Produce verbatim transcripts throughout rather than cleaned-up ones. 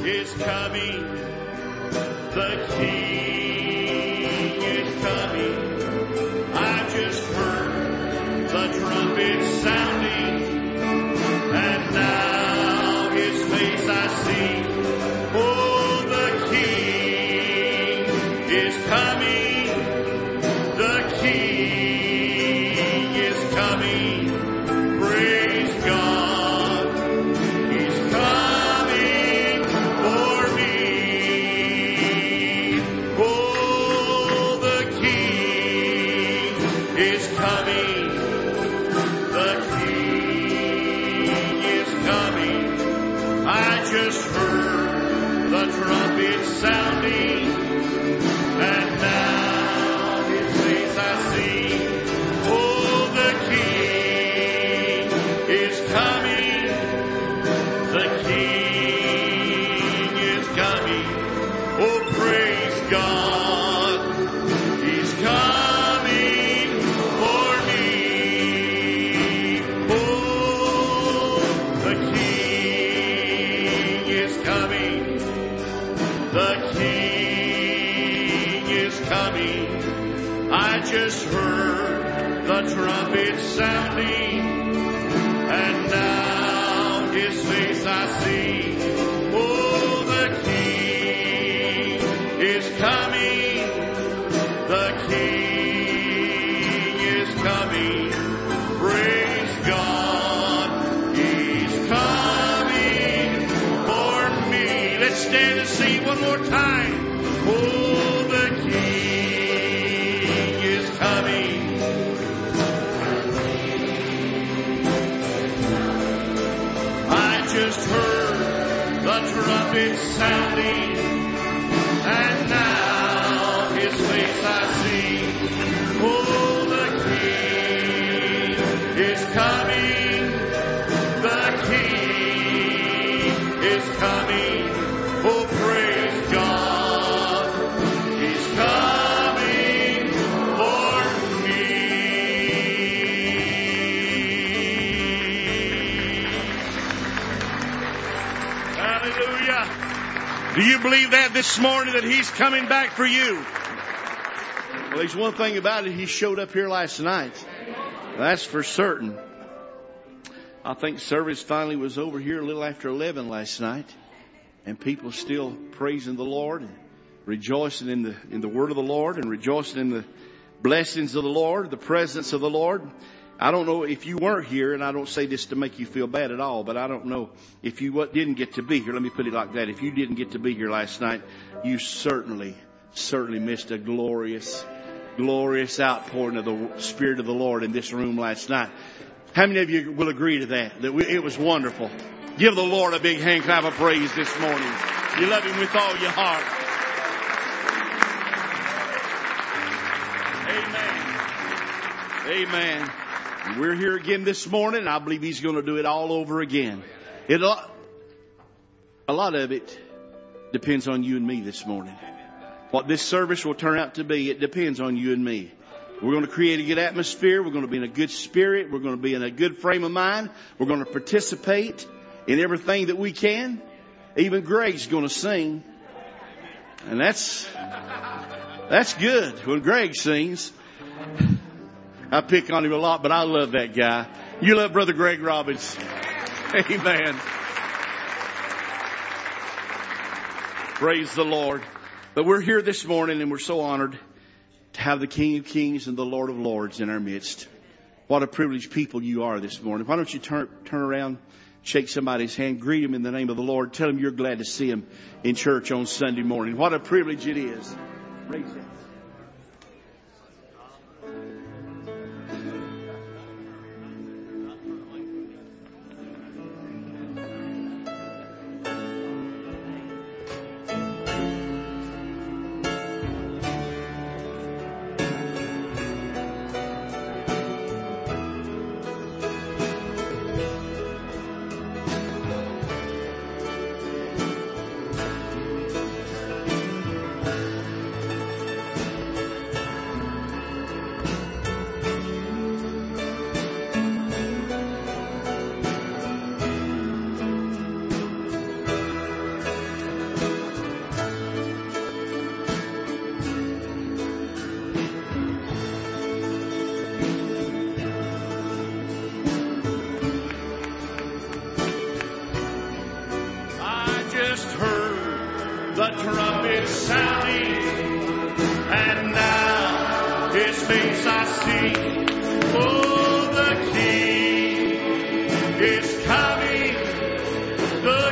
is coming. The King is coming. I just heard the trumpet sounding, and now His face I see. Oh, the King is coming. The King is coming. Praise God. He's coming for me. Oh, the King is coming. The King is coming. I just heard the trumpet sounding, and now His face I see. Oh, the King is coming. The King is coming. Oh, praise God. He's coming for me. Oh, the King is coming. The King is coming. I just heard the trumpet sounding, and now His face I see. Oh, the King is coming. The King is coming. Praise God. He's coming for me. Let's stand and sing one more time. Oh, the King is coming. I just heard the trumpet sounding, and now His face I see. Oh, the King is coming. The King is coming. Oh, praise God. He's coming for me. Hallelujah. Do you believe that this morning, that He's coming back for you? Well, there's one thing about it. He showed up here last night. That's for certain. I think service finally was over here a little after eleven last night, and people still praising the Lord and rejoicing in the in the word of the Lord and rejoicing in the blessings of the Lord, the presence of the Lord. I don't know if you weren't here, and I don't say this to make you feel bad at all, but I don't know if you what, didn't get to be here. Let me put it like that. If you didn't get to be here last night, you certainly, certainly missed a glorious, glorious outpouring of the Spirit of the Lord in this room last night. How many of you will agree to that? That we, it was wonderful. Give the Lord a big hand clap of praise this morning. You love Him with all your heart. Amen. Amen. And we're here again this morning, and I believe He's going to do it all over again. It, a lot of it depends on you and me this morning. What this service will turn out to be, it depends on you and me. We're going to create a good atmosphere. We're going to be in a good spirit. We're going to be in a good frame of mind. We're going to participate in everything that we can. Even Greg's going to sing. And that's, that's good when Greg sings. I pick on him a lot, but I love that guy. You love Brother Greg Robbins. Amen. Praise the Lord. But we're here this morning, and we're so honored to have the King of Kings and the Lord of Lords in our midst. What a privileged people you are this morning. Why don't you turn, turn around, shake somebody's hand, greet him in the name of the Lord. Tell him you're glad to see him in church on Sunday morning. What a privilege it is. Praise Him. trumpet sounding, and now His face I see. Oh, the King is coming. The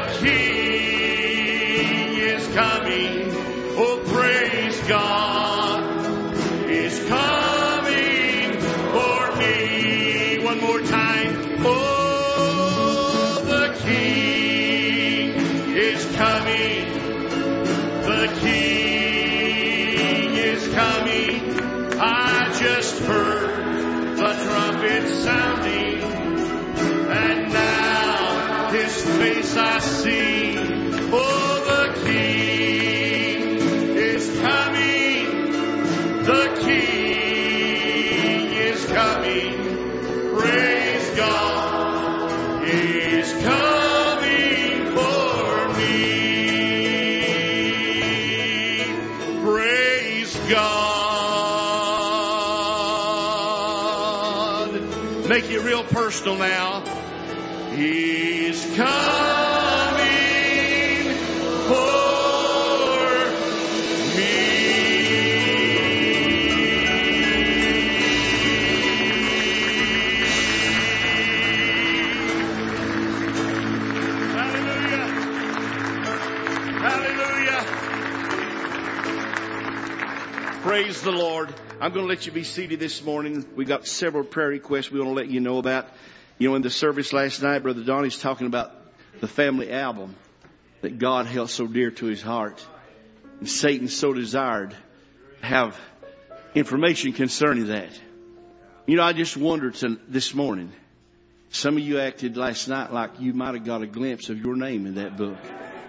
King is coming. Oh, praise God is coming for me. One more time. Oh, the King is coming. The King is coming. I just heard the trumpet sounding, and now His face I see. Oh, the King is coming. The King is coming. Praise God. He's coming for me. Praise God. Make it real personal now. He's coming for me. Hallelujah. Hallelujah. Praise the Lord. I'm going to let you be seated this morning. We got several prayer requests we want to let you know about. You know, in the service last night, Brother Donnie's talking about the family album that God held so dear to his heart. And Satan so desired to have information concerning that. You know, I just wondered to, this morning, some of you acted last night like you might have got a glimpse of your name in that book.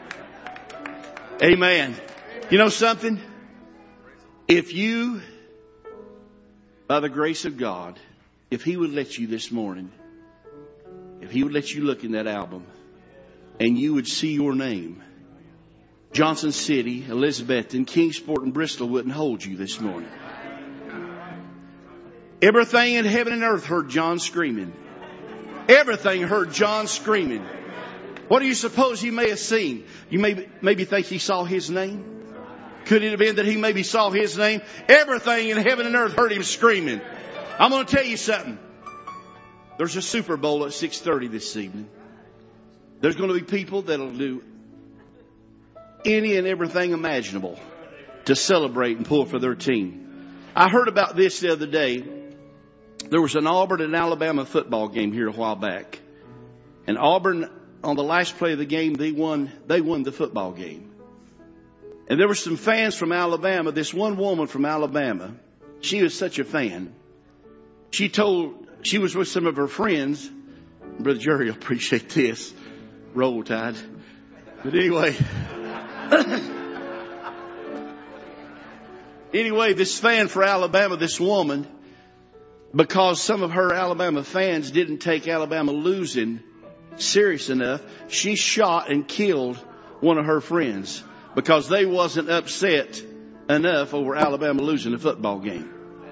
Amen. You know something? If you, by the grace of God, if He would let you this morning, if He would let you look in that album and you would see your name, Johnson City, Elizabethton, Kingsport, and Bristol wouldn't hold you this morning. Everything in heaven and earth heard John screaming. Everything heard John screaming. What do you suppose he may have seen? You may maybe think he saw his name? Could it have been that he maybe saw his name? Everything in heaven and earth heard him screaming. I'm going to tell you something. There's a Super Bowl at six thirty this evening. There's going to be people that'll do any and everything imaginable to celebrate and pull for their team. I heard about this the other day. There was an Auburn and Alabama football game here a while back. And Auburn, on the last play of the game, they won, they won the football game. And there were some fans from Alabama. This one woman from Alabama, she was such a fan. She told, she was with some of her friends. Brother Jerry will appreciate this. Roll Tide. But anyway. Anyway, this fan for Alabama, this woman, because some of her Alabama fans didn't take Alabama losing serious enough, she shot and killed one of her friends because they wasn't upset enough over Alabama losing the football game.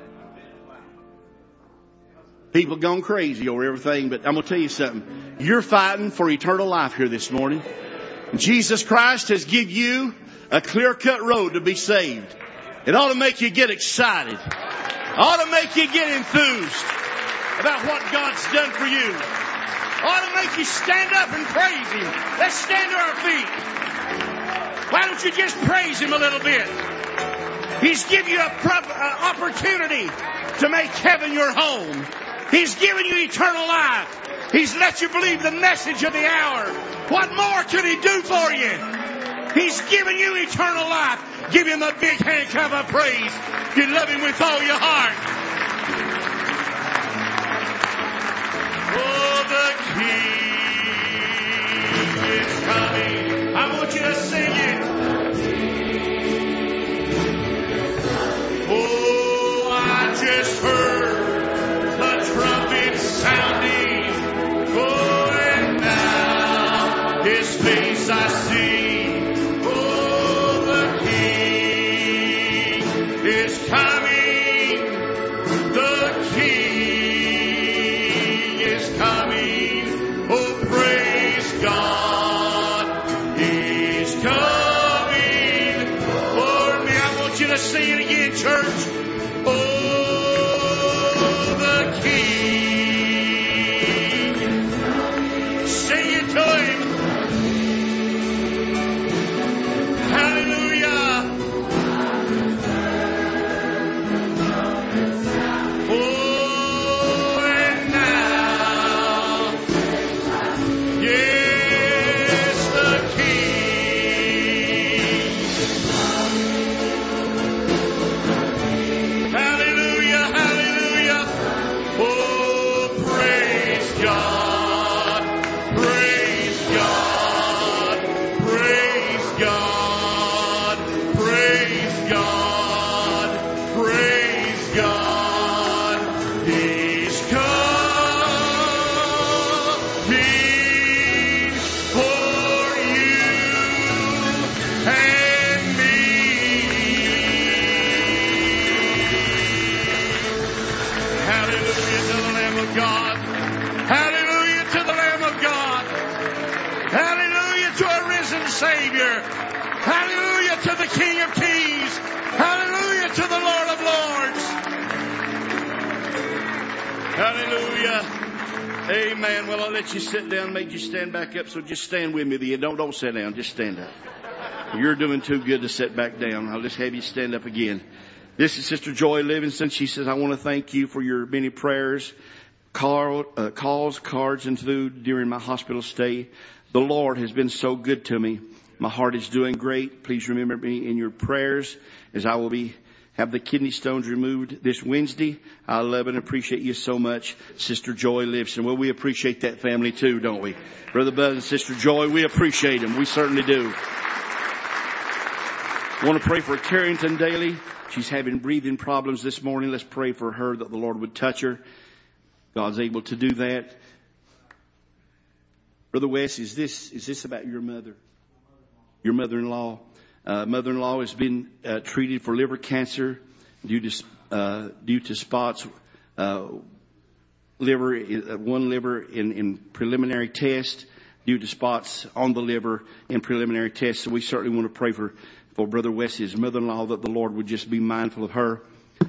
People gone crazy over everything, but I'm going to tell you something. You're fighting for eternal life here this morning. Jesus Christ has given you a clear-cut road to be saved. It ought to make you get excited. It ought to make you get enthused about what God's done for you. It ought to make you stand up and praise Him. Let's stand to our feet. Why don't you just praise Him a little bit? He's given you an opportunity to make heaven your home. He's given you eternal life. He's let you believe the message of the hour. What more can He do for you? He's given you eternal life. Give Him a big hand clap of praise. You love Him with all your heart. Oh, the King is coming. I want you to sing it. Oh, I just heard the trumpet sounding. Oh, and now His face I see. Is coming, the King is coming, oh praise God, He's coming Let's sing it again, church. Oh, the King. Sing it to Him. Hallelujah. Oh, and now, yes, the King. Hallelujah, hallelujah. Oh, praise God, praise God, praise God, praise God, praise God. He's coming for you and me. Hallelujah to the Lamb of God. Hallelujah to the Lamb of God. Hallelujah to our risen Savior. Hallelujah to the King of Kings. Hallelujah to the Lord of Lords. Hallelujah. Amen. Well, I'll let you sit down, made you stand back up, so just stand with me. Don't, don't sit down, just stand up. You're doing too good to sit back down. I'll just have you stand up again. This is Sister Joy Livingston. She says, I want to thank you for your many prayers, call, uh, calls, cards, and food during my hospital stay. The Lord has been so good to me. My heart is doing great. Please remember me in your prayers as I will be have the kidney stones removed this Wednesday. I love and appreciate you so much, Sister Joy Livingston. Well, we appreciate that family too, don't we? Brother Buzz and Sister Joy, we appreciate them. We certainly do. I want to pray for Carrington Daly. She's having breathing problems this morning. Let's pray for her that the Lord would touch her. God's able to do that. Brother Wes, is this is this about your mother? Your mother-in-law? Uh, mother-in-law has been uh, treated for liver cancer due to uh, due to spots. Uh, liver, uh, one liver in, in preliminary test due to spots on the liver in preliminary test. So we certainly want to pray for for Brother Wesley's mother-in-law that the Lord would just be mindful of her.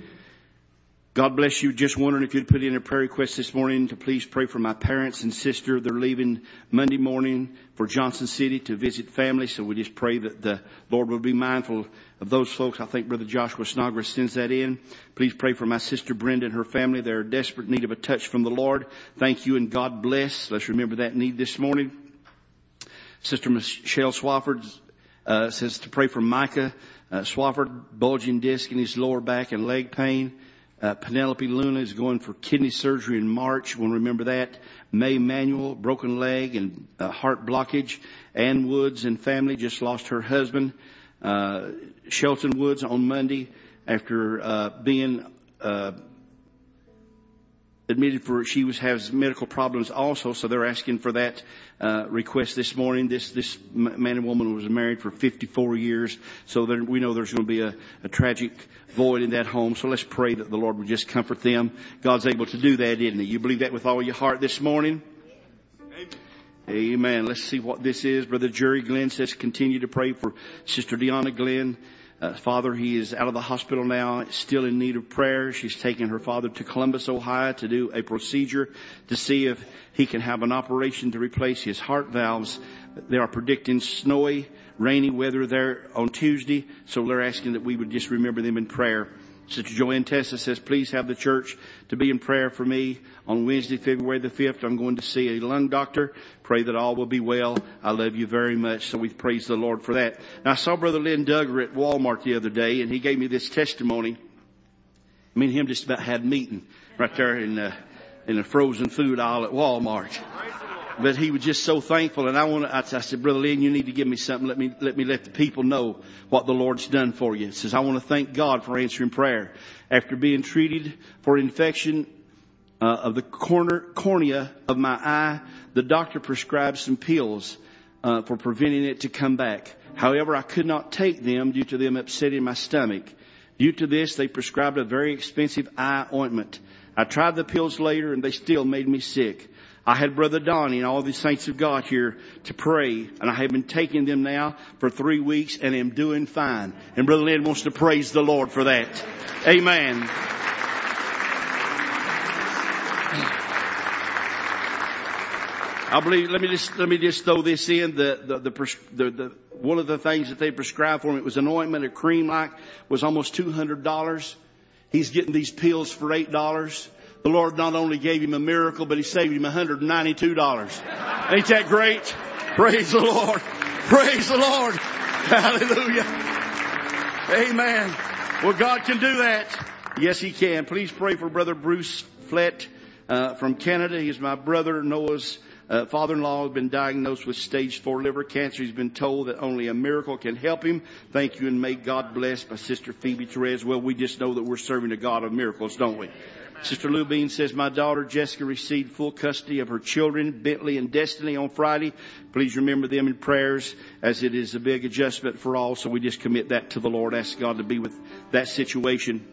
God bless you. Just wondering if you'd put in a prayer request this morning to please pray for my parents and sister. They're leaving Monday morning for Johnson City to visit family. So we just pray that the Lord will be mindful of those folks. I think Brother Joshua Snodgrass sends that in. Please pray for my sister Brenda and her family. They're in desperate need of a touch from the Lord. Thank you and God bless. Let's remember that need this morning. Sister Michelle Swafford uh, says to pray for Micah uh, Swafford, bulging disc in his lower back and leg pain. Uh, Penelope Luna is going for kidney surgery in March. We'll remember that. May Manuel, broken leg and uh, heart blockage. Ann Woods and family just lost her husband. Uh, Shelton Woods on Monday after uh, being uh, admitted for, she was has medical problems also. So they're asking for that uh, request this morning. This this man and woman was married for fifty-four years. So there, we know there's going to be a, a tragic void in that home. So let's pray that the Lord would just comfort them. God's able to do that, isn't He? You believe that with all your heart this morning? Amen. Amen. Let's see what this is. Brother Jerry Glenn says continue to pray for Sister Deanna Glenn. Uh, father, he is out of the hospital now, still in need of prayer. She's taken her father to Columbus, Ohio to do a procedure to see if he can have an operation to replace his heart valves. They are predicting snowy, rainy weather there on Tuesday, so they're asking that we would just remember them in prayer. Sister Joanne Tessa says, please have the church to be in prayer for me on Wednesday, February the fifth. I'm going to see a lung doctor. Pray that all will be well. I love you very much. So we praise the Lord for that. Now, I saw Brother Lynn Duggar at Walmart the other day, and he gave me this testimony. Me and him just about had a meeting right there in, uh, in the frozen food aisle at Walmart. But he was just so thankful. And I want to, I said, Brother Lynn, you need to give me something. Let me, let me let the people know what the Lord's done for you. He says, I want to thank God for answering prayer. After being treated for infection uh, of the corner, cornea of my eye, the doctor prescribed some pills uh, for preventing it to come back. However, I could not take them due to them upsetting my stomach. Due to this, they prescribed a very expensive eye ointment. I tried the pills later and they still made me sick. I had Brother Donnie and all the saints of God here to pray, and I have been taking them now for three weeks and am doing fine. And Brother Lynn wants to praise the Lord for that. Amen. I believe, let me just, let me just throw this in. The, the, the, the, the, one of the things that they prescribed for him, it was an ointment, a cream like, was almost two hundred dollars. He's getting these pills for eight dollars. The Lord not only gave him a miracle, but He saved him one hundred ninety-two dollars. Ain't that great? Praise the Lord. Praise the Lord. Hallelujah. Amen. Well, God can do that. Yes, He can. Please pray for Brother Bruce Flett uh, from Canada. He's my brother. Noah's uh, father-in-law has been diagnosed with stage four liver cancer. He's been told that only a miracle can help him. Thank you, and may God bless by Sister Phoebe Therese. Well, we just know that we're serving a God of miracles, don't we? Sister Lou Bean says, my daughter Jessica received full custody of her children, Bentley and Destiny, on Friday. Please remember them in prayers, as it is a big adjustment for all. So we just commit that to the Lord. Ask God to be with that situation.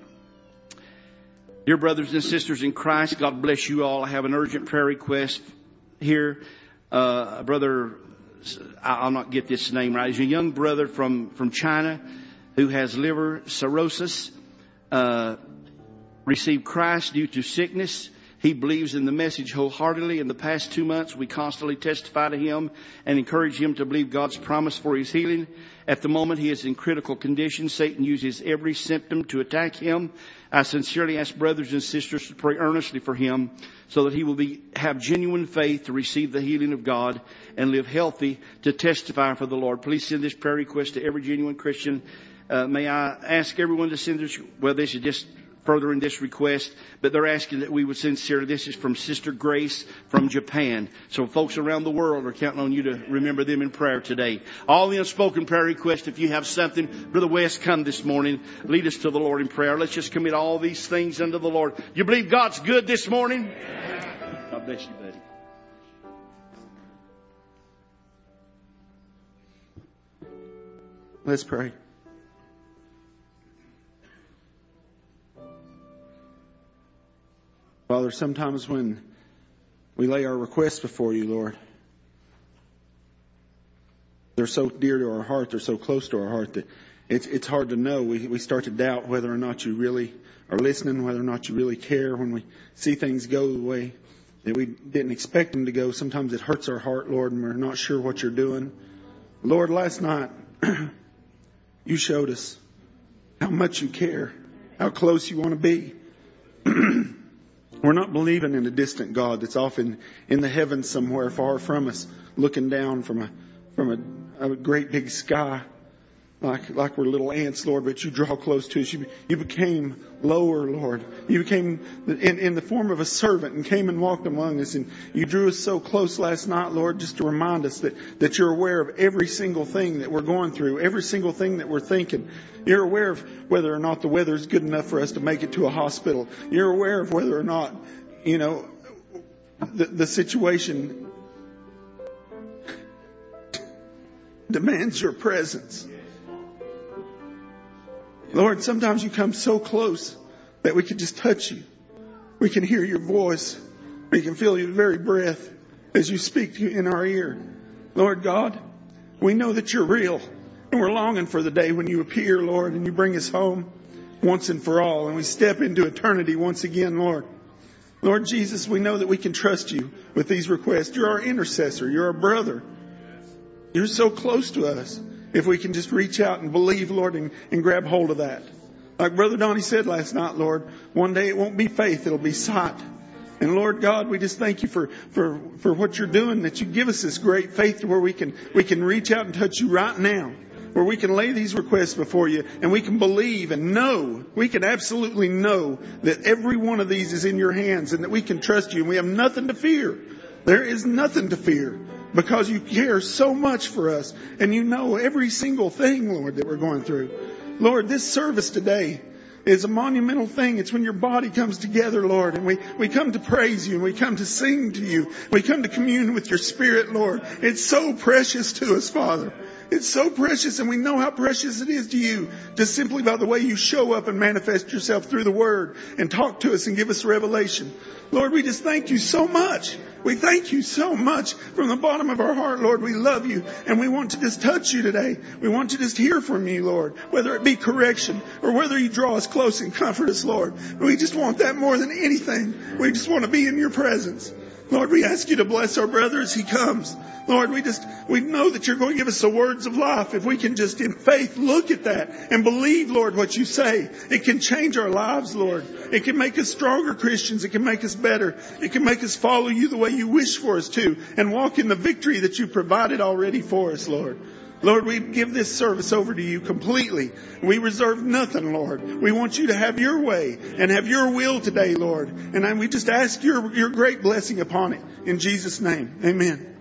Dear brothers and sisters in Christ, God bless you all. I have an urgent prayer request here. Uh, brother, I'll not get this name right. He's a young brother from, from China who has liver cirrhosis. Uh, received Christ due to sickness. He believes in the message wholeheartedly. In the past two months, we constantly testify to him and encourage him to believe God's promise for his healing. At the moment, he is in critical condition. Satan uses every symptom to attack him. I sincerely ask brothers and sisters to pray earnestly for him so that he will be, have genuine faith to receive the healing of God and live healthy to testify for the Lord. Please send this prayer request to every genuine Christian. Uh, may I ask everyone to send this? Well, this is just further in this request, but they're asking that we would sincerely. This is from Sister Grace from Japan. So folks around the world are counting on you to remember them in prayer today. All the unspoken prayer requests, if you have something, Brother West, come this morning. Lead us to the Lord in prayer. Let's just commit all these things unto the Lord. You believe God's good this morning? God bless you, buddy. Let's pray. Father, sometimes when we lay our requests before you, Lord, they're so dear to our heart, they're so close to our heart that it's it's hard to know. We we start to doubt whether or not you really are listening, whether or not you really care. When we see things go the way that we didn't expect them to go, sometimes it hurts our heart, Lord, and we're not sure what you're doing. Lord, last night you showed us how much you care, how close you want to be. We're not believing in a distant God that's off in, in the heavens somewhere far from us, looking down from a from a, a great big sky, like like we're little ants, Lord. But you draw close to us. You you became lower, Lord. You became in, in the form of a servant and came and walked among us. And you drew us so close last night, Lord, just to remind us that, that you're aware of every single thing that we're going through, every single thing that we're thinking. You're aware of whether or not the weather is good enough for us to make it to a hospital. You're aware of whether or not, you know, the, the situation demands your presence. Lord, sometimes you come so close that we can just touch you. We can hear your voice. We can feel your very breath as you speak in our ear. Lord God, we know that you're real. And we're longing for the day when you appear, Lord, and you bring us home once and for all. And we step into eternity once again, Lord. Lord Jesus, we know that we can trust you with these requests. You're our intercessor. You're our brother. You're so close to us. If we can just reach out and believe, Lord, and, and grab hold of that. Like Brother Donnie said last night, Lord, one day it won't be faith, it'll be sight. And Lord God, we just thank you for, for, for what you're doing, that you give us this great faith to where we can, we can reach out and touch you right now. Where we can lay these requests before you and we can believe and know, we can absolutely know that every one of these is in your hands and that we can trust you and we have nothing to fear. There is nothing to fear. Because you care so much for us. And you know every single thing, Lord, that we're going through. Lord, this service today is a monumental thing. It's when your body comes together, Lord. And we, we come to praise you. And we come to sing to you. We come to commune with your Spirit, Lord. It's so precious to us, Father. It's so precious, and we know how precious it is to you, just simply by the way you show up and manifest yourself through the Word and talk to us and give us revelation. Lord, we just thank you so much. We thank you so much from the bottom of our heart, Lord. We love you, and we want to just touch you today. We want to just hear from you, Lord, whether it be correction or whether you draw us close and comfort us, Lord. We just want that more than anything. We just want to be in your presence. Lord, we ask you to bless our brother as he comes. Lord, we just, we know that you're going to give us the words of life. If we can just in faith look at that and believe, Lord, what you say, it can change our lives, Lord. It can make us stronger Christians. It can make us better. It can make us follow you the way you wish for us to and walk in the victory that you provided already for us, Lord. Lord, we give this service over to you completely. We reserve nothing, Lord. We want you to have your way and have your will today, Lord. And we just ask your, your great blessing upon it. In Jesus' name, amen.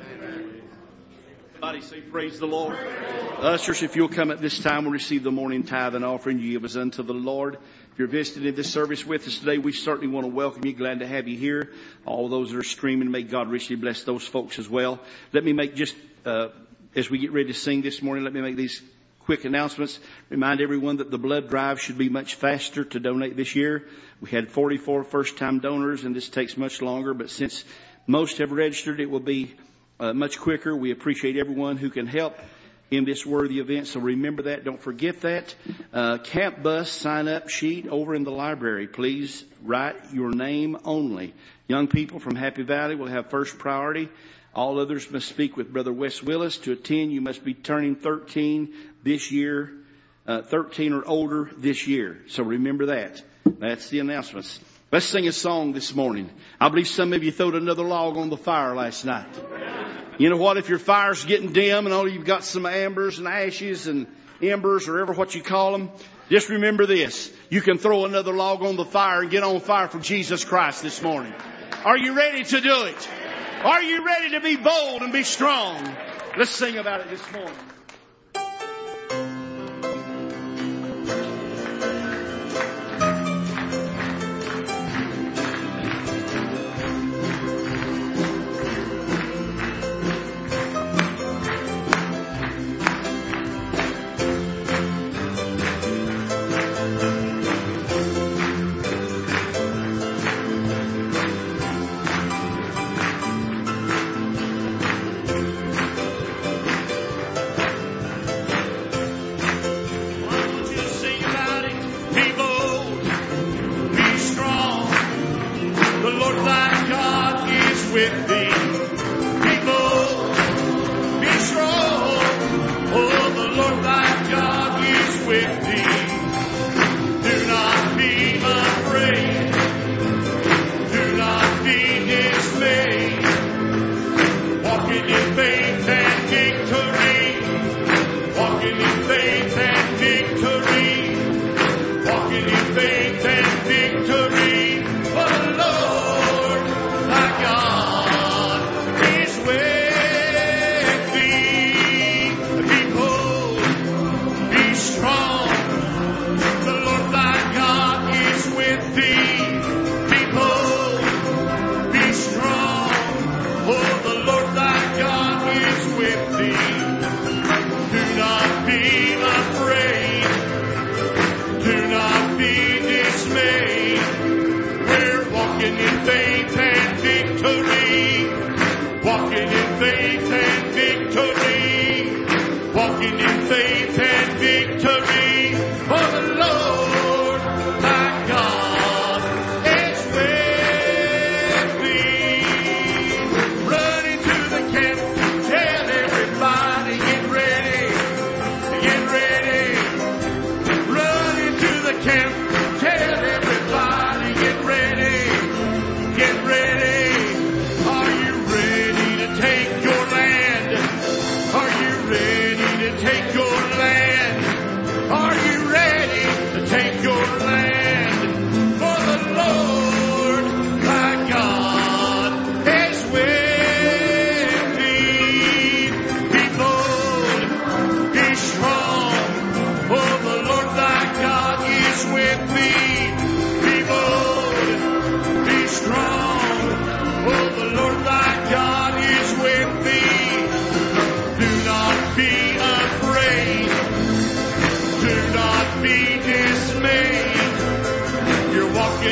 Everybody say praise the Lord. Ushers, if you'll come at this time, we'll receive the morning tithe and offering you give us unto the Lord. If you're visiting this service with us today, we certainly want to welcome you. Glad to have you here. All those that are streaming, may God richly bless those folks as well. Let me make just... Uh, As we get ready to sing this morning, let me make these quick announcements. Remind everyone that the blood drive should be much faster to donate this year. We had forty-four first-time donors, and this takes much longer. But since most have registered, it will be uh, much quicker. We appreciate everyone who can help in this worthy event. So remember that. Don't forget that. Uh, Camp Bus sign-up sheet over in the library. Please write your name only. Young people from Happy Valley will have first priority. All others must speak with Brother Wes Willis. To attend, you must be turning thirteen this year, uh, thirteen or older this year. So remember that. That's the announcements. Let's sing a song this morning. I believe some of you throwed another log on the fire last night. You know what? If your fire's getting dim and only you've got some ambers and ashes and embers or ever what you call them, just remember this. You can throw another log on the fire and get on fire for Jesus Christ this morning. Are you ready to do it? Are you ready to be bold and be strong? Let's sing about it this morning.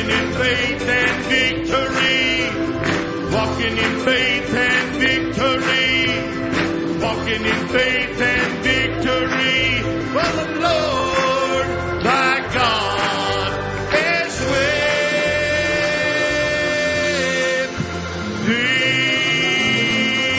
Walking in faith and victory. Walking in faith and victory. Walking in faith and victory. For the Lord thy God is with thee.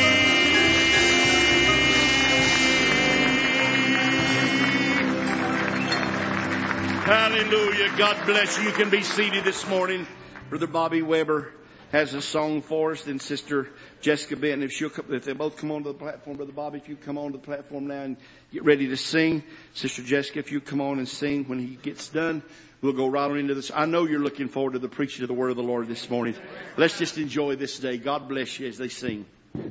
Hallelujah. God bless you. You can be seated this morning. Brother Bobby Weber has a song for us. Then Sister Jessica Benton, if she'll come, if they both come onto the platform, Brother Bobby, if you come onto the platform now and get ready to sing. Sister Jessica, if you come on and sing when he gets done, we'll go right on into this. I know you're looking forward to the preaching of the word of the Lord this morning. Let's just enjoy this day. God bless you as they sing.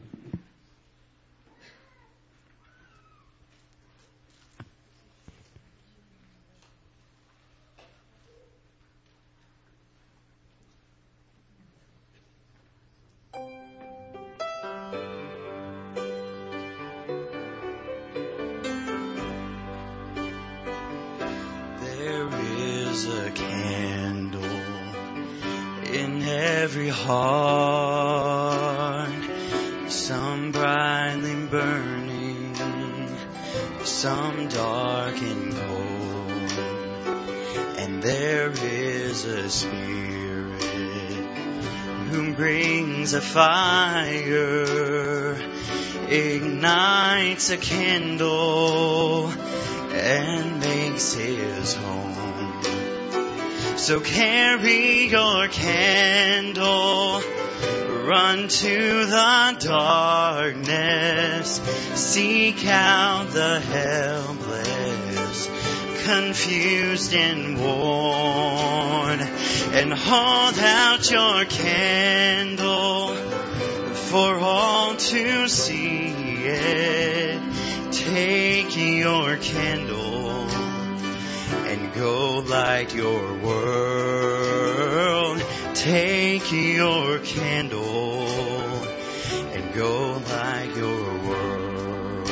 A candle in every heart, some brightly burning, some dark and cold, and there is a spirit who brings a fire, ignites a candle, and makes his home. So carry your candle, run to the darkness, seek out the helpless, confused and worn, and hold out your candle for all to see it. Take your candle and go light your world. Take your candle and go light your world.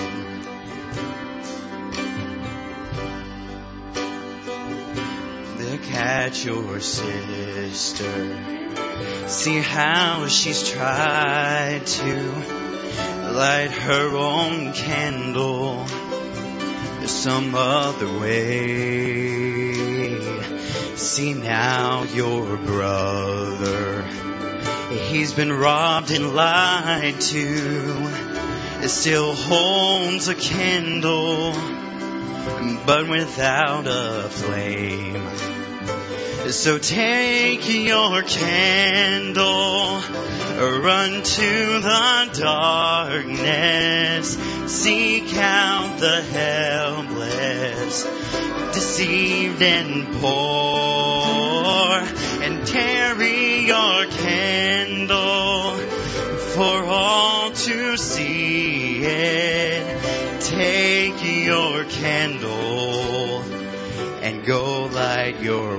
Look at your sister. See how she's tried to light her own candle some other way. See now your brother, he's been robbed and lied to, still holds a candle, but without a flame. So take your candle, run to the darkness, seek out the helpless, deceived and poor, and carry your candle for all to see it. Take your candle and go light your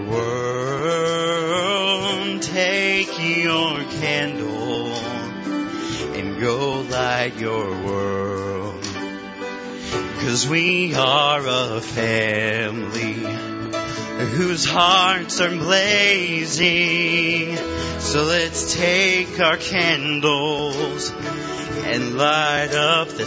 world. Take your candle and go light your world. 'Cause we are a family whose hearts are blazing. So let's take our candles and light up the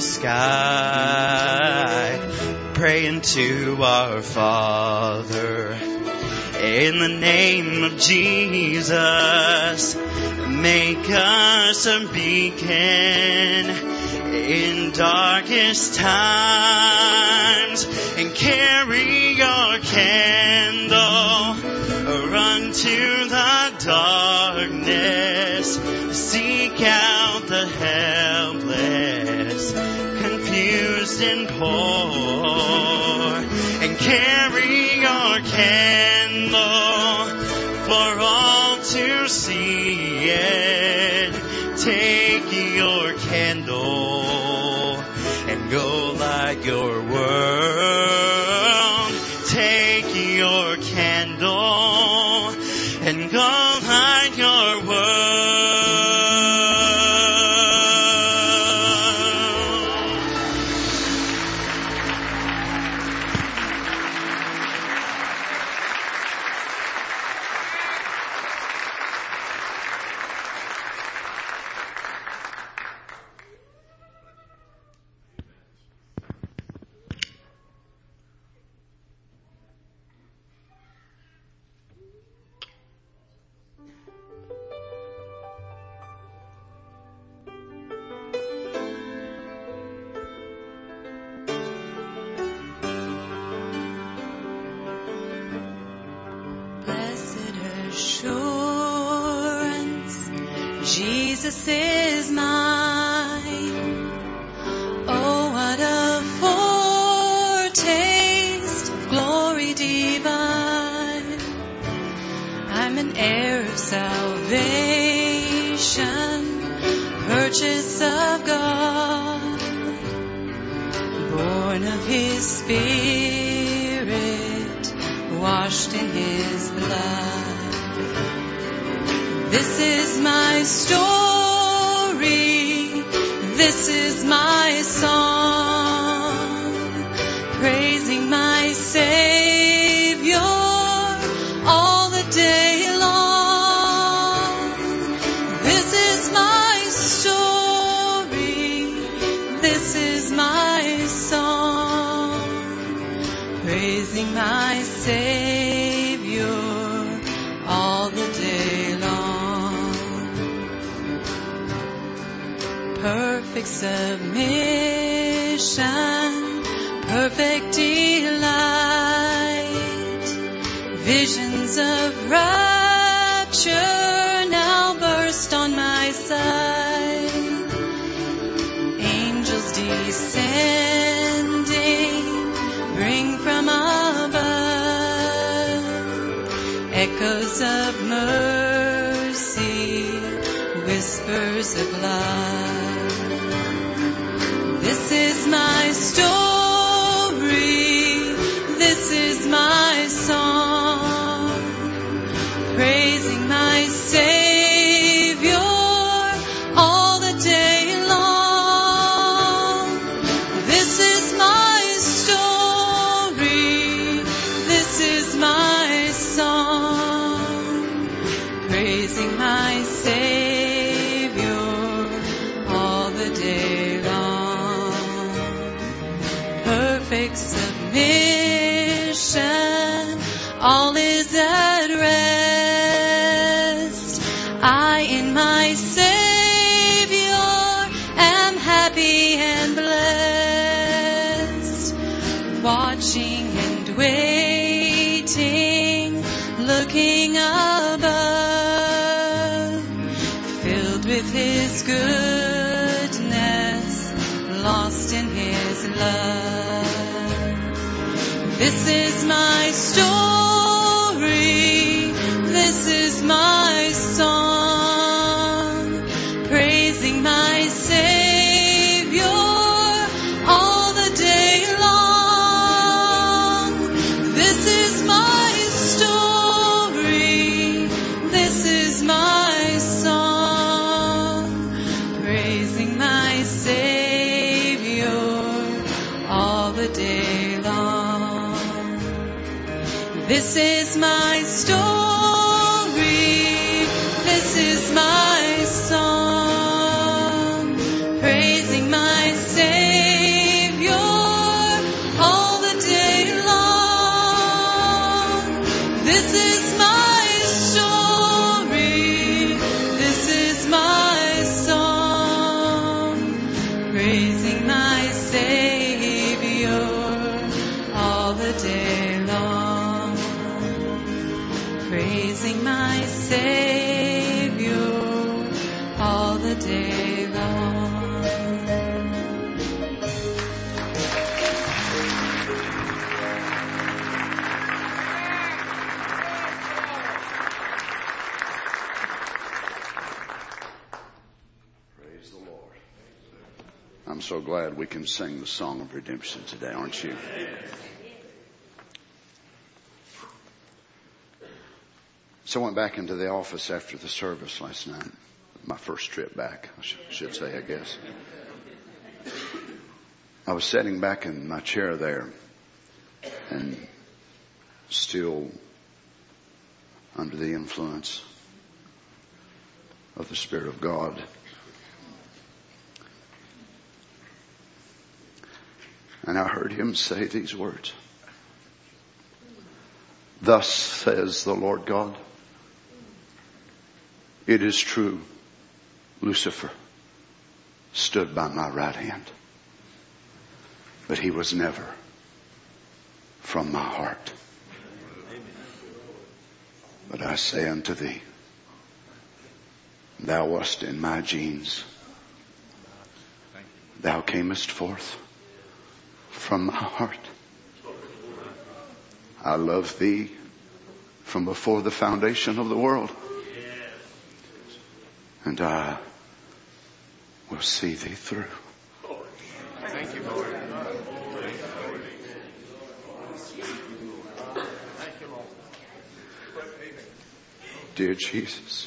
sky, praying to our Father in the name of Jesus. Make us a beacon in darkest times, and carry your candle, run to the darkness, seek out the helpless, confused and poor, and carry your candle for all to see it. Take your candle and go light your world. Take your candle and go light your world. this is mine. Oh, what a foretaste of glory divine. I'm an heir of salvation, purchase of God, born of His Spirit, washed in His blood. This is my story, this is my song, praising my Savior all the day long. This is my story, this is my song, praising my Savior all the day long. Perfect submission, perfect delight, visions of rapture now burst on my sight. Angels descending, bring from above echoes of mercy, whispers of love. This is my story, this is my song, praising my Savior all the day long. This is my story, this is my song, praising my Savior all the day long. Perfect submission, all is at rest. I in my Savior am happy and blessed, watching and waiting, looking above, filled with His goodness, lost in His love. This is my story, this is my song, praising my Savior all the day long. This is my story, this is my song, praising my Savior all the day long. This is my story, this is my song, praising my Savior all the day long. This is my story, this is my song, praising my Savior all the day long. Praising my Savior all the day long. Praise the Lord. I'm so glad we can sing the song of redemption today, aren't you? So I went back into the office after the service last night. My first trip back, I sh- should say, I guess. I was sitting back in my chair there and still under the influence of the Spirit of God. And I heard Him say these words. Thus says the Lord God. It is true, Lucifer stood by my right hand, but he was never from my heart. But I say unto thee, Thou wast in my genes. Thou camest forth from my heart. I love thee from before the foundation of the world. And I will see thee through. Thank you, Lord. Dear Jesus,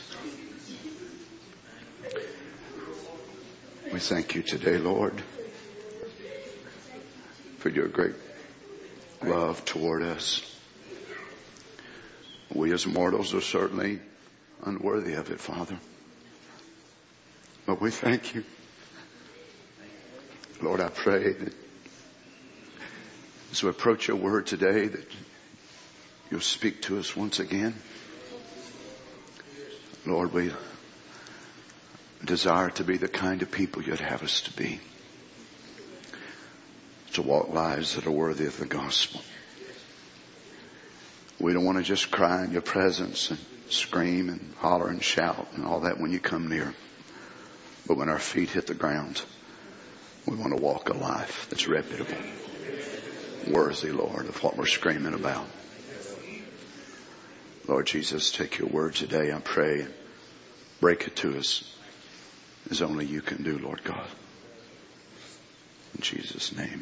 we thank you today, Lord, for your great love toward us. We as mortals are certainly unworthy of it, Father. But we thank you. Lord, I pray that as we approach your word today, that you'll speak to us once again. Lord, we desire to be the kind of people you'd have us to be. To walk lives that are worthy of the gospel. We don't want to just cry in your presence and scream and holler and shout and all that when you come near. But when our feet hit the ground, we want to walk a life that's reputable. Worthy, Lord, of what we're screaming about. Lord Jesus, take your word today, I pray, and break it to us as only you can do, Lord God. In Jesus' name.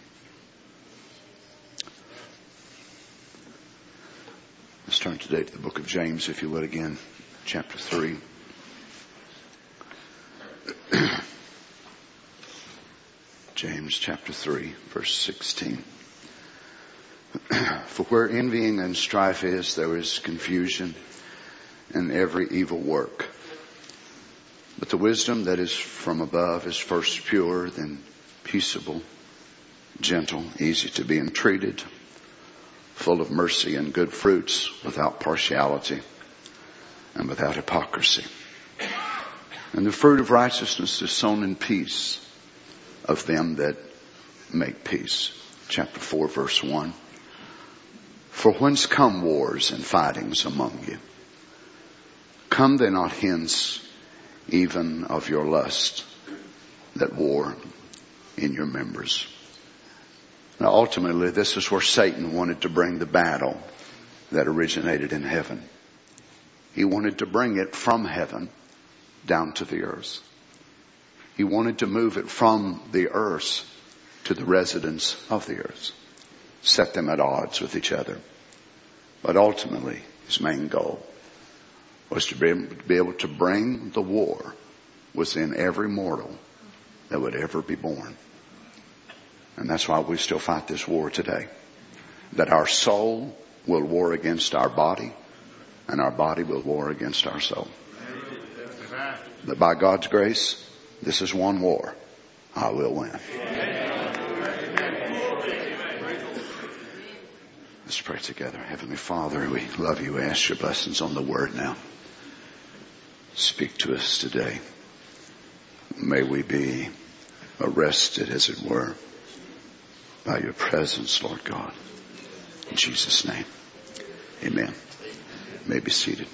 Let's turn today to the book of James, if you would again, chapter three. James chapter three, verse sixteen. For where envying and strife is, there is confusion and every evil work. But the wisdom that is from above is first pure, then peaceable, gentle, easy to be entreated, full of mercy and good fruits, without partiality and without hypocrisy. And the fruit of righteousness is sown in peace of them that make peace. Chapter four, verse one. For whence come wars and fightings among you? Come they not hence even of your lust that war in your members? Now ultimately, this is where Satan wanted to bring the battle that originated in heaven. He wanted to bring it from heaven down to the earth. He wanted to move it from the earth to the residents of the earth. Set them at odds with each other. But ultimately, his main goal was to be able to bring the war within every mortal that would ever be born. And that's why we still fight this war today. That our soul will war against our body, and our body will war against our soul. But by God's grace, this is one war. I will win. Let's pray together. Heavenly Father, we love you. We ask your blessings on the word now. Speak to us today. May we be arrested, as it were, by your presence, Lord God. In Jesus' name. Amen. You may be seated.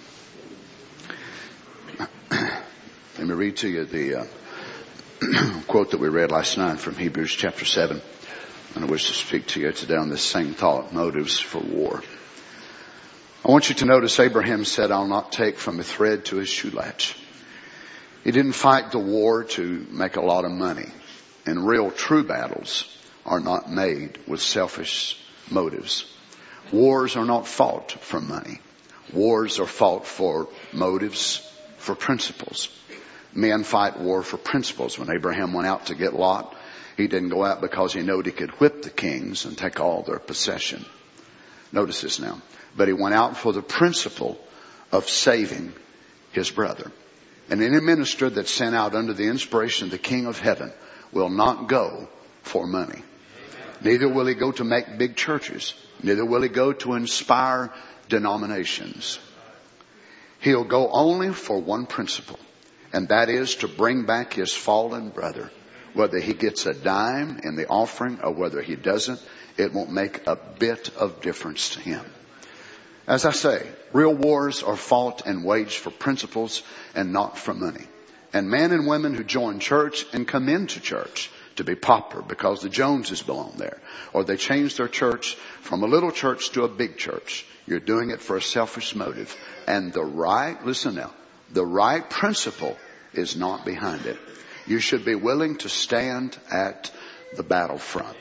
Let me read to you the uh, quote that we read last night from Hebrews chapter seven. And I wish to speak to you today on this same thought, motives for war. I want you to notice Abraham said, I'll not take from a thread to his shoelatch. He didn't fight the war to make a lot of money. And real true battles are not made with selfish motives. Wars are not fought for money. Wars are fought for motives, for principles. Men fight war for principles. When Abraham went out to get Lot, he didn't go out because he knew he could whip the kings and take all their possession. Notice this now. But he went out for the principle of saving his brother. And any minister that's sent out under the inspiration of the King of Heaven will not go for money. Neither will he go to make big churches. Neither will he go to inspire denominations. He'll go only for one principle. And that is to bring back his fallen brother. Whether he gets a dime in the offering or whether he doesn't, it won't make a bit of difference to him. As I say, real wars are fought and waged for principles and not for money. and men and women who join church and come into church to be popular because the Joneses belong there, or they change their church from a little church to a big church. You're doing it for a selfish motive. And the right, listen now, the right principle is not behind it. You should be willing to stand at the battlefront.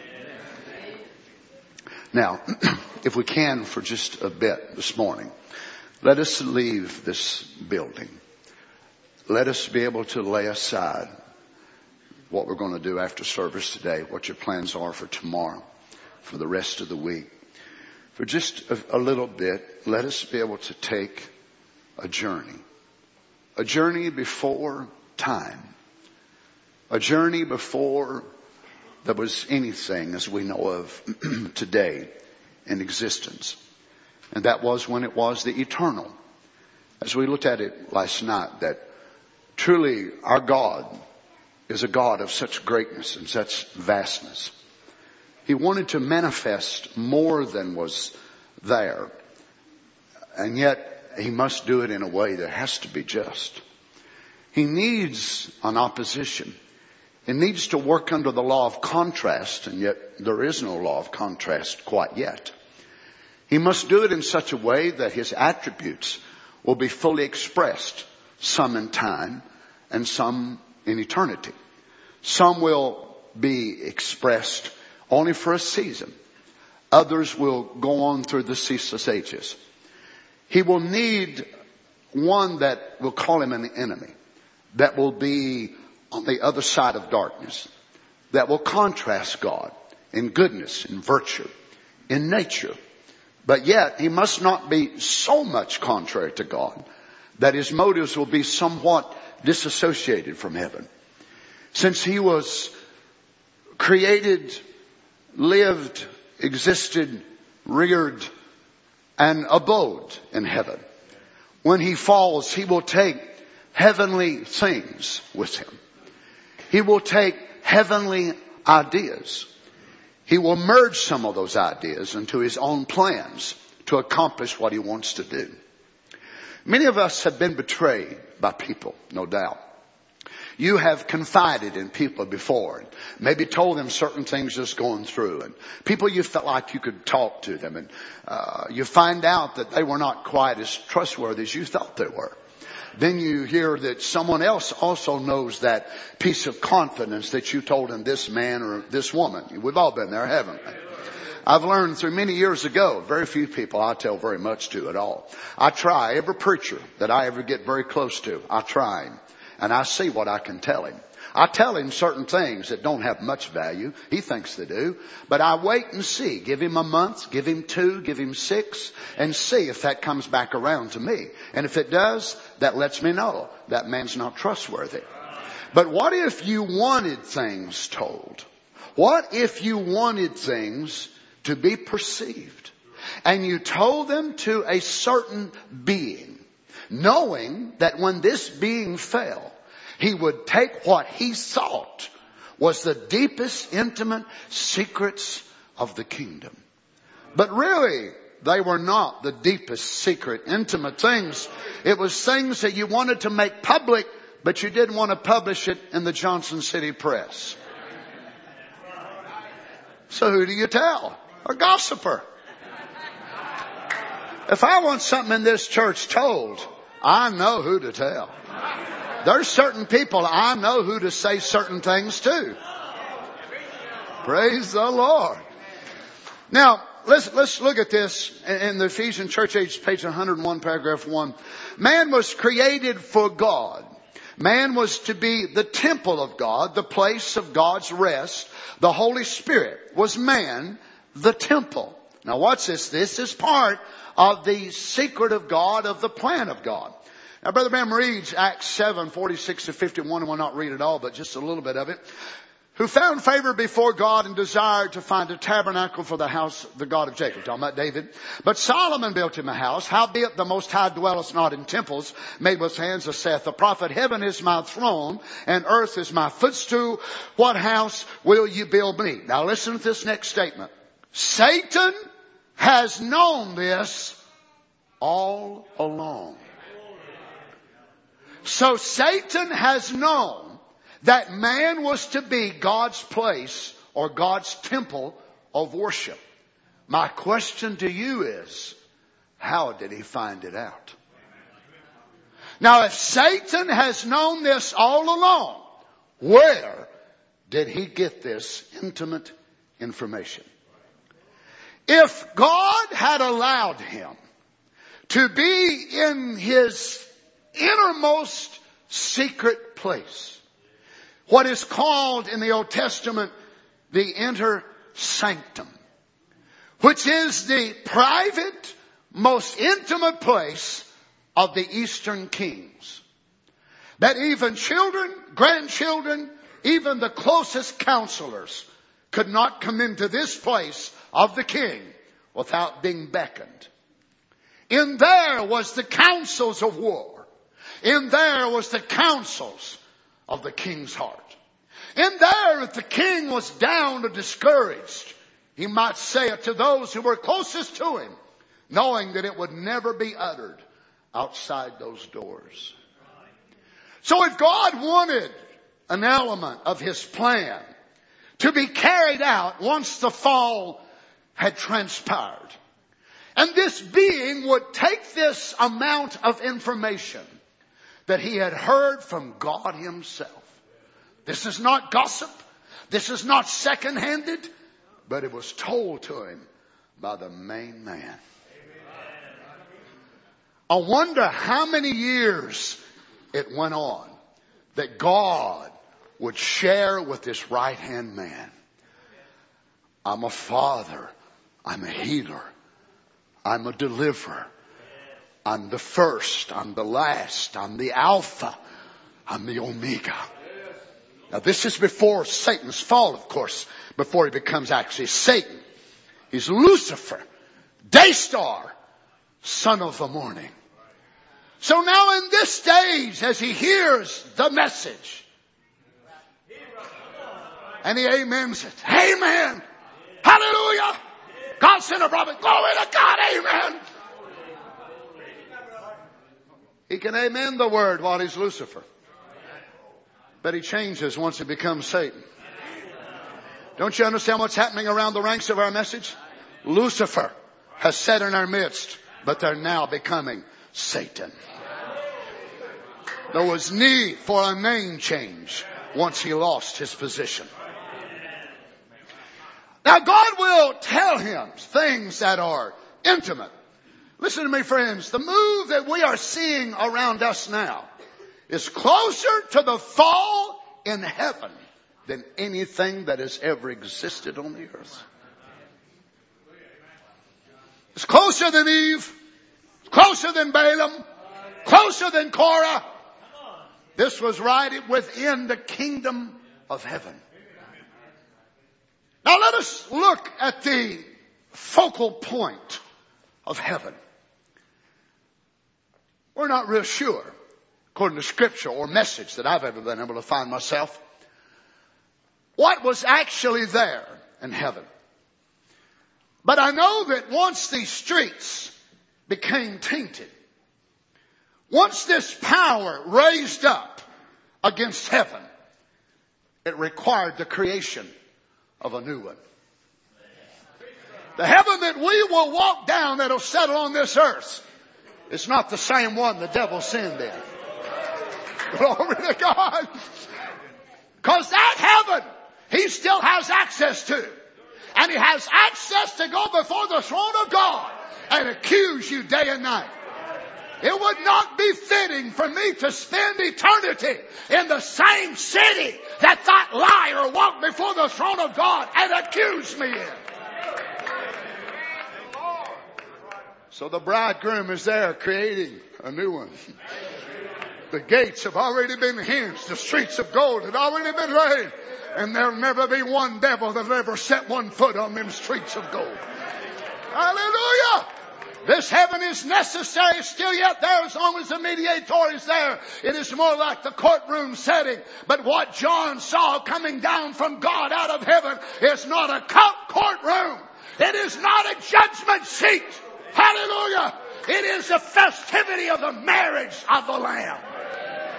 Now, if we can for just a bit this morning, let us leave this building. Let us be able to lay aside what we're going to do after service today, what your plans are for tomorrow, for the rest of the week. For just a, a little bit, let us be able to take a journey. A journey before time. A journey before there was anything as we know of today in existence. And that was when it was the eternal. As we looked at it last night, that truly our God is a God of such greatness and such vastness. He wanted to manifest more than was there. And yet he must do it in a way that has to be just. He needs an opposition. It needs to work under the law of contrast, and yet there is no law of contrast quite yet. He must do it in such a way that his attributes will be fully expressed, some in time and some in eternity. Some will be expressed only for a season. Others will go on through the ceaseless ages. He will need one that will call him an enemy, that will be on the other side of darkness, that will contrast God in goodness, in virtue, in nature. But yet he must not be so much contrary to God that his motives will be somewhat disassociated from heaven. Since he was created, lived, existed, reared, and abode in heaven, when he falls, he will take heavenly things with him. He will take heavenly ideas. He will merge some of those ideas into his own plans to accomplish what he wants to do. Many of us have been betrayed by people, no doubt. You have confided in people before and maybe told them certain things just going through, and people you felt like you could talk to them, and uh, you find out that they were not quite as trustworthy as you thought they were. Then you hear that someone else also knows that piece of confidence that you told in this man or this woman. We've all been there, haven't we? I've learned through many years ago, very few people I tell very much to at all. I try, every preacher that I ever get very close to, I try him. And I see what I can tell him. I tell him certain things that don't have much value. He thinks they do. But I wait and see. Give him a month, give him two, give him six, and see if that comes back around to me. And if it does, that lets me know that man's not trustworthy. But what if you wanted things told? What if you wanted things to be perceived? And you told them to a certain being, knowing that when this being fell, he would take what he thought was the deepest, intimate secrets of the kingdom. But really, they were not the deepest, secret, intimate things. It was things that you wanted to make public, but you didn't want to publish it in the Johnson City Press. So who do you tell? A gossiper. If I want something in this church told, I know who to tell. There's certain people I know who to say certain things to. Praise the Lord. Now, let's, let's look at this in the Ephesian Church Age, page one hundred one, paragraph one. Man was created for God. Man was to be the temple of God, the place of God's rest. The Holy Spirit was man, the temple. Now watch this. This is part of the secret of God, of the plan of God. Now, Brother Branham reads Acts seven, forty-six to fifty-one, and we'll not read it all, but just a little bit of it. Who found favor before God and desired to find a tabernacle for the house of the God of Jacob. Talking about David. But Solomon built him a house. Howbeit the Most High dwelleth not in temples made with hands, as saith the prophet. Heaven is my throne and earth is my footstool. What house will you build me? Now listen to this next statement. Satan has known this all along. So Satan has known that man was to be God's place or God's temple of worship. My question to you is, how did he find it out? Now, if Satan has known this all along, where did he get this intimate information? If God had allowed him to be in his innermost secret place, what is called in the Old Testament the inner sanctum, which is the private, most intimate place of the Eastern kings, that even children, grandchildren, even the closest counselors could not come into this place of the king without being beckoned. In there was the counsels of war. In there was the counsels of the king's heart. In there, if the king was down or discouraged, he might say it to those who were closest to him, knowing that it would never be uttered outside those doors. So if God wanted an element of his plan to be carried out once the fall had transpired, and this being would take this amount of information that he had heard from God himself. This is not gossip. This is not second-handed, but it was told to him by the main man. I wonder how many years it went on that God would share with this right-hand man. I'm a father. I'm a healer. I'm a deliverer. I'm the first. I'm the last. I'm the Alpha. I'm the Omega. Now this is before Satan's fall, of course, before he becomes actually Satan. He's Lucifer, day star, son of the morning. So now in this stage, as he hears the message, and he amens it. Amen. Hallelujah. God sent a prophet. Glory to God. Amen. He can amen the word while he's Lucifer. But he changes once he becomes Satan. Don't you understand what's happening around the ranks of our message? Lucifer has sat in our midst, but they're now becoming Satan. There was need for a name change once he lost his position. Now God will tell him things that are intimate. Listen to me, friends. The move that we are seeing around us now is closer to the fall in heaven than anything that has ever existed on the earth. It's closer than Eve, closer than Balaam, closer than Korah. This was right within the kingdom of heaven. Now let us look at the focal point of heaven. We're not real sure, according to scripture or message that I've ever been able to find myself, what was actually there in heaven. But I know that once these streets became tainted, once this power raised up against heaven, it required the creation of a new one. The heaven that we will walk down that'll settle on this earth is not the same one the devil sinned in. Glory to God. Because that heaven he still has access to. And he has access to go before the throne of God and accuse you day and night. It would not be fitting for me to spend eternity in the same city that that liar walked before the throne of God and accused me in. So the bridegroom is there creating a new one. The gates have already been hinged. The streets of gold had already been laid. And there'll never be one devil that'll ever set one foot on them streets of gold. Hallelujah! This heaven is necessary still yet there as long as the mediator is there. It is more like the courtroom setting. But what John saw coming down from God out of heaven is not a courtroom. It is not a judgment seat. Hallelujah! It is the festivity of the marriage of the Lamb.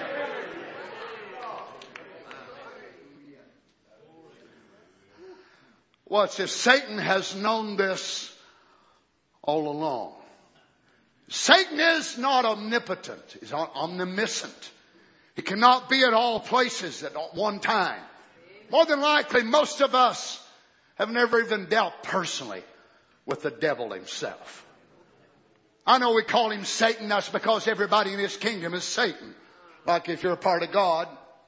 Watch this. Satan has known this all along. Satan is not omnipotent. He's omniscient. He cannot be at all places at one time. More than likely, most of us have never even dealt personally with the devil himself. I know we call him Satan. That's because everybody in his kingdom is Satan. Like if you're a part of God.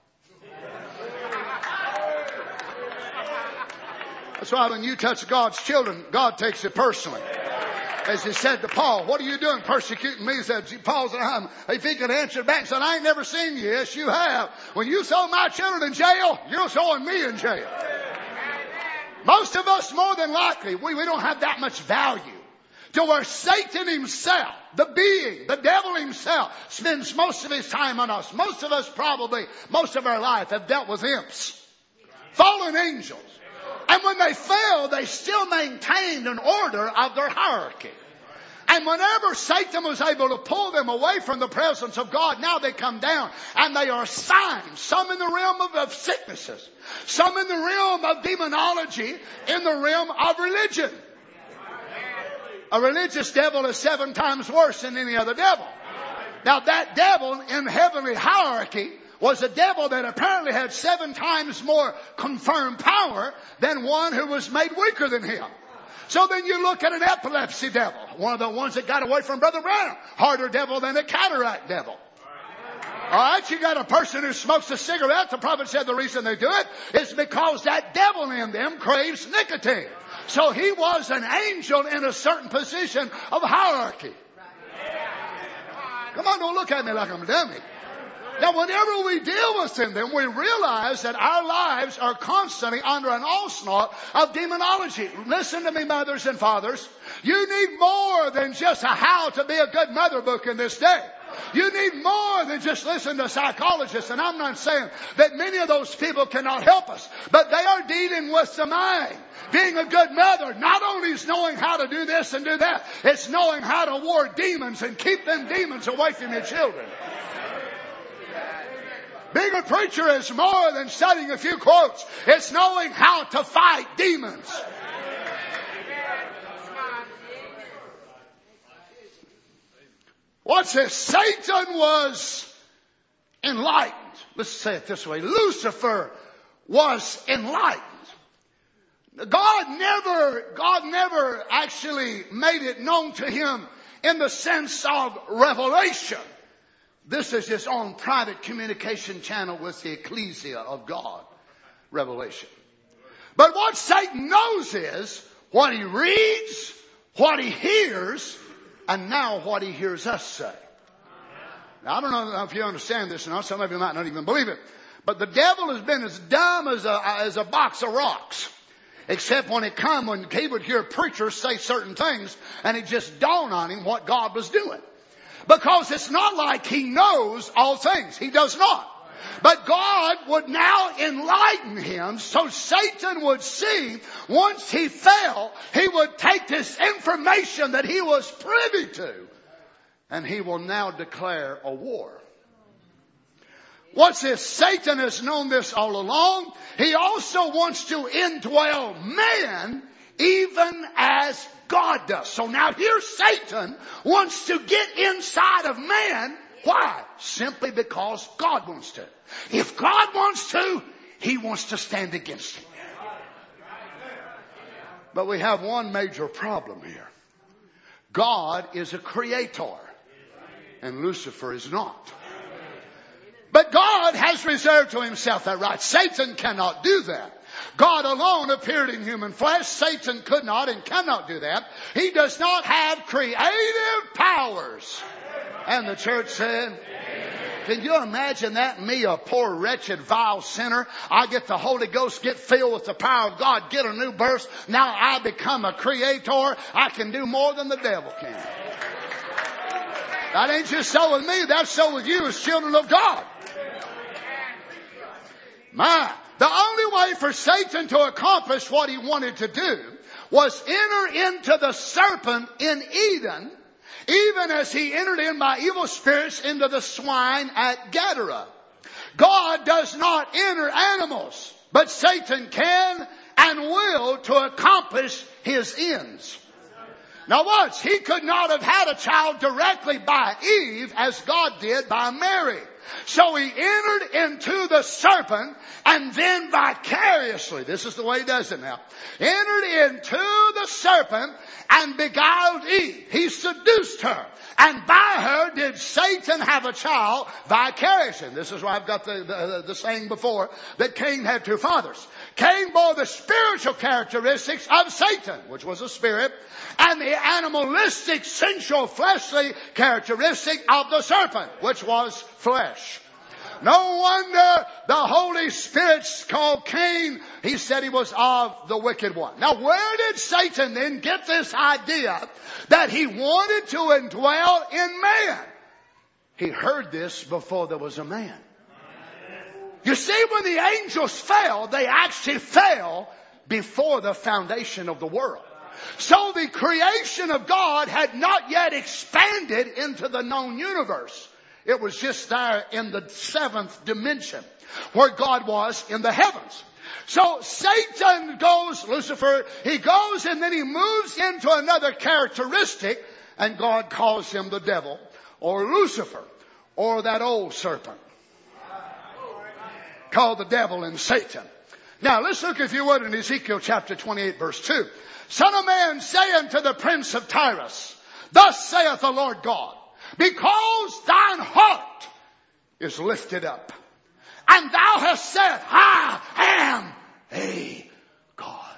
That's why when you touch God's children, God takes it personally. As he said to Paul, what are you doing persecuting me? He said, Paul said, um, if he could answer back, said, I ain't never seen you. Yes, you have. When you throw my children in jail, you're throwing me in jail. Most of us, more than likely, we, we don't have that much value to where Satan himself, the being, the devil himself, spends most of his time on us. Most of us probably, most of our life have dealt with imps, fallen angels. And when they fell, they still maintained an order of their hierarchy. And whenever Satan was able to pull them away from the presence of God, now they come down and they are assigned, some in the realm of, of sicknesses, some in the realm of demonology, in the realm of religion. A religious devil is seven times worse than any other devil. Now that devil in heavenly hierarchy was a devil that apparently had seven times more confirmed power than one who was made weaker than him. So then you look at an epilepsy devil, one of the ones that got away from Brother Branham, harder devil than a cataract devil. All right, you got a person who smokes a cigarette. The prophet said the reason they do it is because that devil in them craves nicotine. So he was an angel in a certain position of hierarchy. Come on, don't look at me like I'm a dummy. Now, whenever we deal with them, then we realize that our lives are constantly under an onslaught of demonology. Listen to me, mothers and fathers. You need more than just a how to be a good mother book in this day. You need more than just listen to psychologists. And I'm not saying that many of those people cannot help us, but they are dealing with the mind. Being a good mother not only is knowing how to do this and do that, it's knowing how to ward demons and keep them demons away from your children. Being a preacher is more than studying a few quotes. It's knowing how to fight demons. What's this? Satan was enlightened. Let's say it this way. Lucifer was enlightened. God never, God never actually made it known to him in the sense of revelation. This is his own private communication channel with the ecclesia of God. Revelation. But what Satan knows is what he reads, what he hears, and now what he hears us say. Now, I don't know if you understand this or not. Some of you might not even believe it. But the devil has been as dumb as a, as a box of rocks. Except when it come, when he would hear preachers say certain things, and it just dawned on him what God was doing. Because it's not like he knows all things. He does not. But God would now enlighten him so Satan would see once he fell, he would take this information that he was privy to and he will now declare a war. What's this? Satan has known this all along. He also wants to indwell man even as God does. So now here Satan wants to get inside of man. Why? Simply because God wants to. If God wants to, he wants to stand against him. But we have one major problem here. God is a creator and Lucifer is not. But God has reserved to himself that right. Satan cannot do that. God alone appeared in human flesh. Satan could not and cannot do that. He does not have creative powers. And the church said, can you imagine that? Me, a poor, wretched, vile sinner. I get the Holy Ghost, get filled with the power of God, get a new birth. Now I become a creator. I can do more than the devil can. That ain't just so with me. That's so with you as children of God. My, the only way for Satan to accomplish what he wanted to do was enter into the serpent in Eden, even as he entered in by evil spirits into the swine at Gadara. God does not enter animals, but Satan can and will to accomplish his ends. Now watch, he could not have had a child directly by Eve as God did by Mary. So he entered into the serpent and then vicariously, this is the way he does it now, entered into the serpent and beguiled Eve. He seduced her. And by her did Satan have a child vicariously. This is why I've got the, the, the saying before that Cain had two fathers. Cain bore the spiritual characteristics of Satan, which was a spirit, and the animalistic, sensual, fleshly characteristic of the serpent, which was flesh. No wonder the Holy Spirit called Cain, he said he was of the wicked one. Now where did Satan then get this idea that he wanted to indwell in man? He heard this before there was a man. You see, when the angels fell, they actually fell before the foundation of the world. So the creation of God had not yet expanded into the known universe. It was just there in the seventh dimension where God was in the heavens. So Satan goes, Lucifer, he goes and then he moves into another characteristic, and God calls him the devil or Lucifer or that old serpent called the devil and Satan. Now let's look, if you would, in Ezekiel chapter twenty-eight verse two. Son of man, say unto the prince of Tyrus, thus saith the Lord God, because thine heart is lifted up, and thou hast said, I am a God.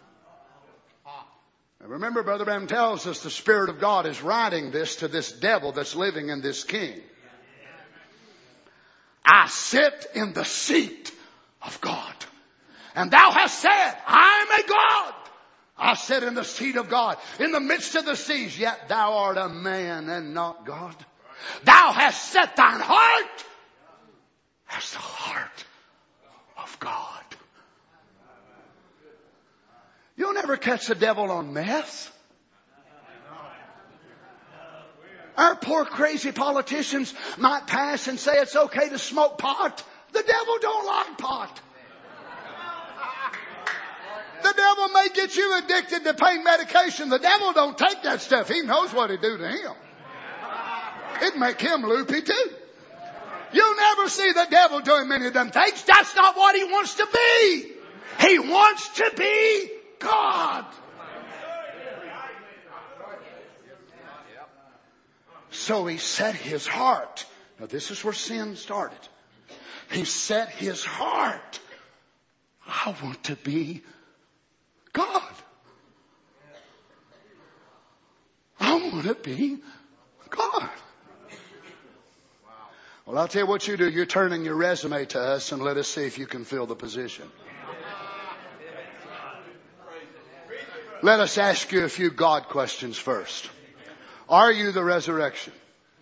Now remember, Brother Branham tells us the Spirit of God is writing this to this devil that's living in this king. I sit in the seat of God, and thou hast said, I am a God. I sit in the seat of God in the midst of the seas, yet thou art a man and not God. Thou hast set thine heart as the heart of God. You'll never catch the devil on meth. Our poor crazy politicians might pass and say it's okay to smoke pot. The devil don't like pot. The devil may get you addicted to pain medication. The devil don't take that stuff. He knows what it do to him. It'd make him loopy too. You'll never see the devil doing many of them things. That's not what he wants to be. He wants to be God. So he set his heart. Now this is where sin started. He set his heart. I want to be God. I want to be God. Well, I'll tell you what you do. You turn in your resume to us and let us see if you can fill the position. Let us ask you a few God questions first. Are you the resurrection?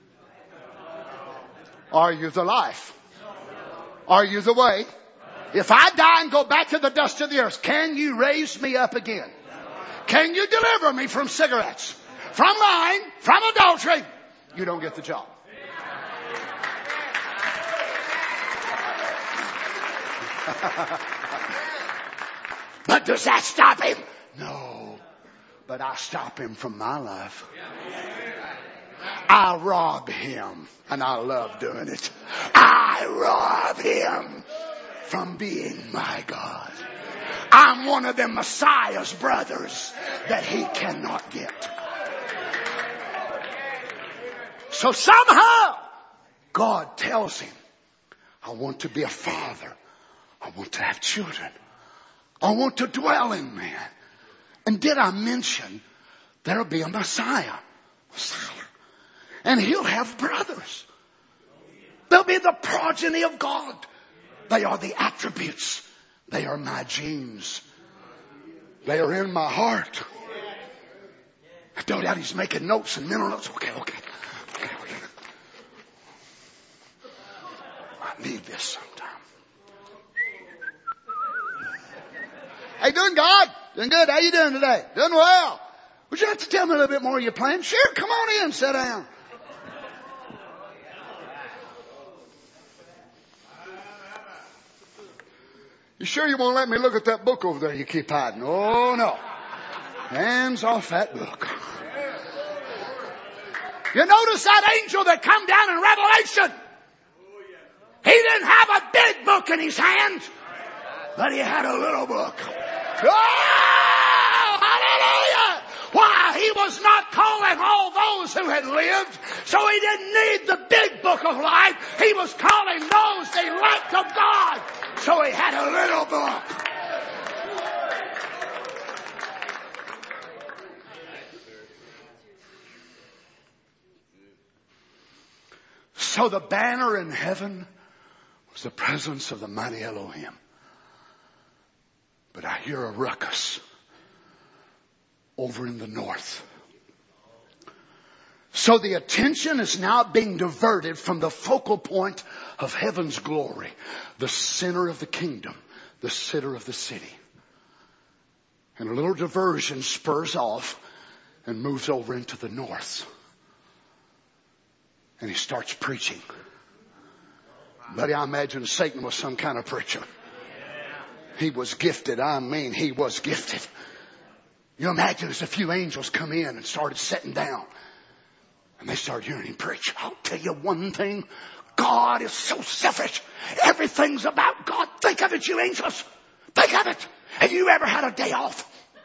Are you the life? Are you the way? If I die and go back to the dust of the earth, can you raise me up again? Can you deliver me from cigarettes, from lying, from adultery? You don't get the job. But does that stop him? No. But I stop him from my life. I rob him, and I love doing it. I rob him from being my God. I'm one of them Messiah's brothers that he cannot get. So somehow God tells him, I want to be a father. I want to have children. I want to dwell in man. And did I mention there'll be a Messiah? Messiah. And he'll have brothers. They'll be the progeny of God. They are the attributes. They are my genes. They are in my heart. No doubt he's making notes and mental notes. Okay, okay. Okay, okay. I need this sometime. Hey, doing God? Doing good. How you doing today? Doing well. Would you like to tell me a little bit more of your plan? Sure, come on in, sit down. You sure you won't let me look at that book over there you keep hiding? Oh, no. Hands off that book. You notice that angel that come down in Revelation? He didn't have a big book in his hand, but he had a little book. Oh, hallelujah! Why? He was not calling all those who had lived, so he didn't need the big book of life. He was calling those the elect of God, so he had a little book. So the banner in heaven was the presence of the mighty Elohim. But I hear a ruckus over in the north. So the attention is now being diverted from the focal point of heaven's glory, the center of the kingdom, the center of the city. And a little diversion spurs off and moves over into the north. And he starts preaching. Buddy, I imagine Satan was some kind of preacher. He was gifted. I mean, he was gifted. You imagine as a few angels come in and started sitting down. And they started hearing him preach. I'll tell you one thing. God is so selfish. Everything's about God. Think of it, you angels. Think of it. Have you ever had a day off?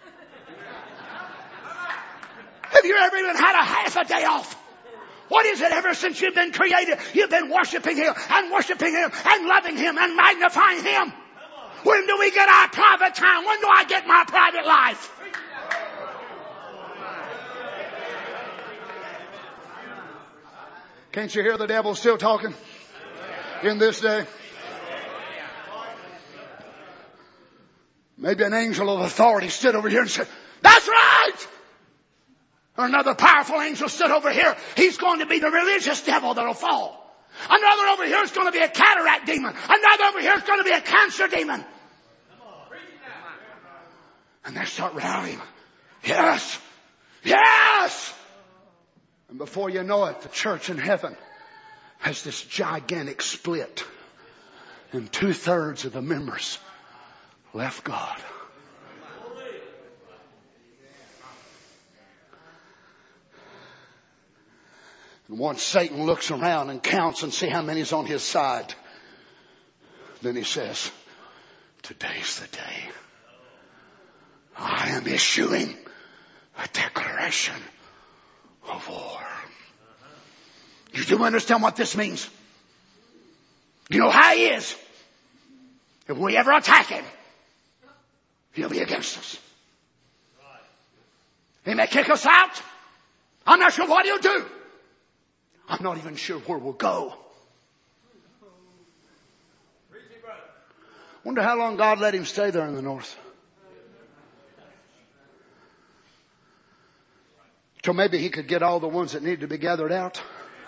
Have you ever even had a half a day off? What is it ever since you've been created? You've been worshiping Him and worshiping Him and loving Him and magnifying Him. When do we get our private time? When do I get my private life? Can't you hear the devil still talking in this day? Maybe an angel of authority stood over here and said, "That's right!" Or another powerful angel stood over here. He's going to be the religious devil that'll fall. Another over here is going to be a cataract demon. Another over here is going to be a cancer demon. And they start rallying. Yes! Yes! And before you know it, the church in heaven has this gigantic split. And two-thirds of the members left God. And once Satan looks around and counts and see how many's on his side, then he says, today's the day. I am issuing a declaration of war. You do understand what this means? You know how he is. If we ever attack him, he'll be against us. He may kick us out. I'm not sure what he'll do. I'm not even sure where we'll go. Wonder how long God let him stay there in the north. Till maybe he could get all the ones that needed to be gathered out.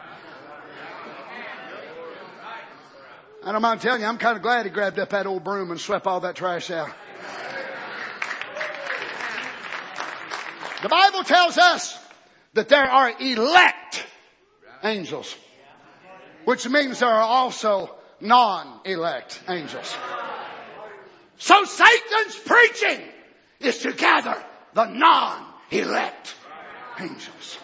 I don't mind telling you, I'm kind of glad he grabbed up that old broom and swept all that trash out. The Bible tells us that there are elect angels, which means there are also non-elect angels. So Satan's preaching is to gather the non-elect angels.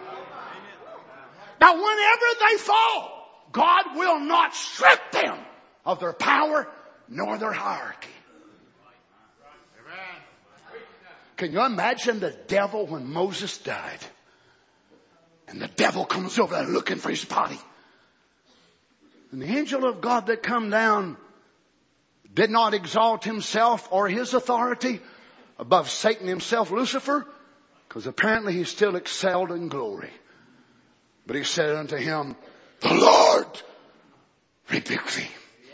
Now whenever they fall, God will not strip them of their power nor their hierarchy. Can you imagine the devil when Moses died? And the devil comes over there looking for his body. And the angel of God that come down did not exalt himself or his authority above Satan himself, Lucifer, because apparently he still excelled in glory. But he said unto him, the Lord rebuke thee.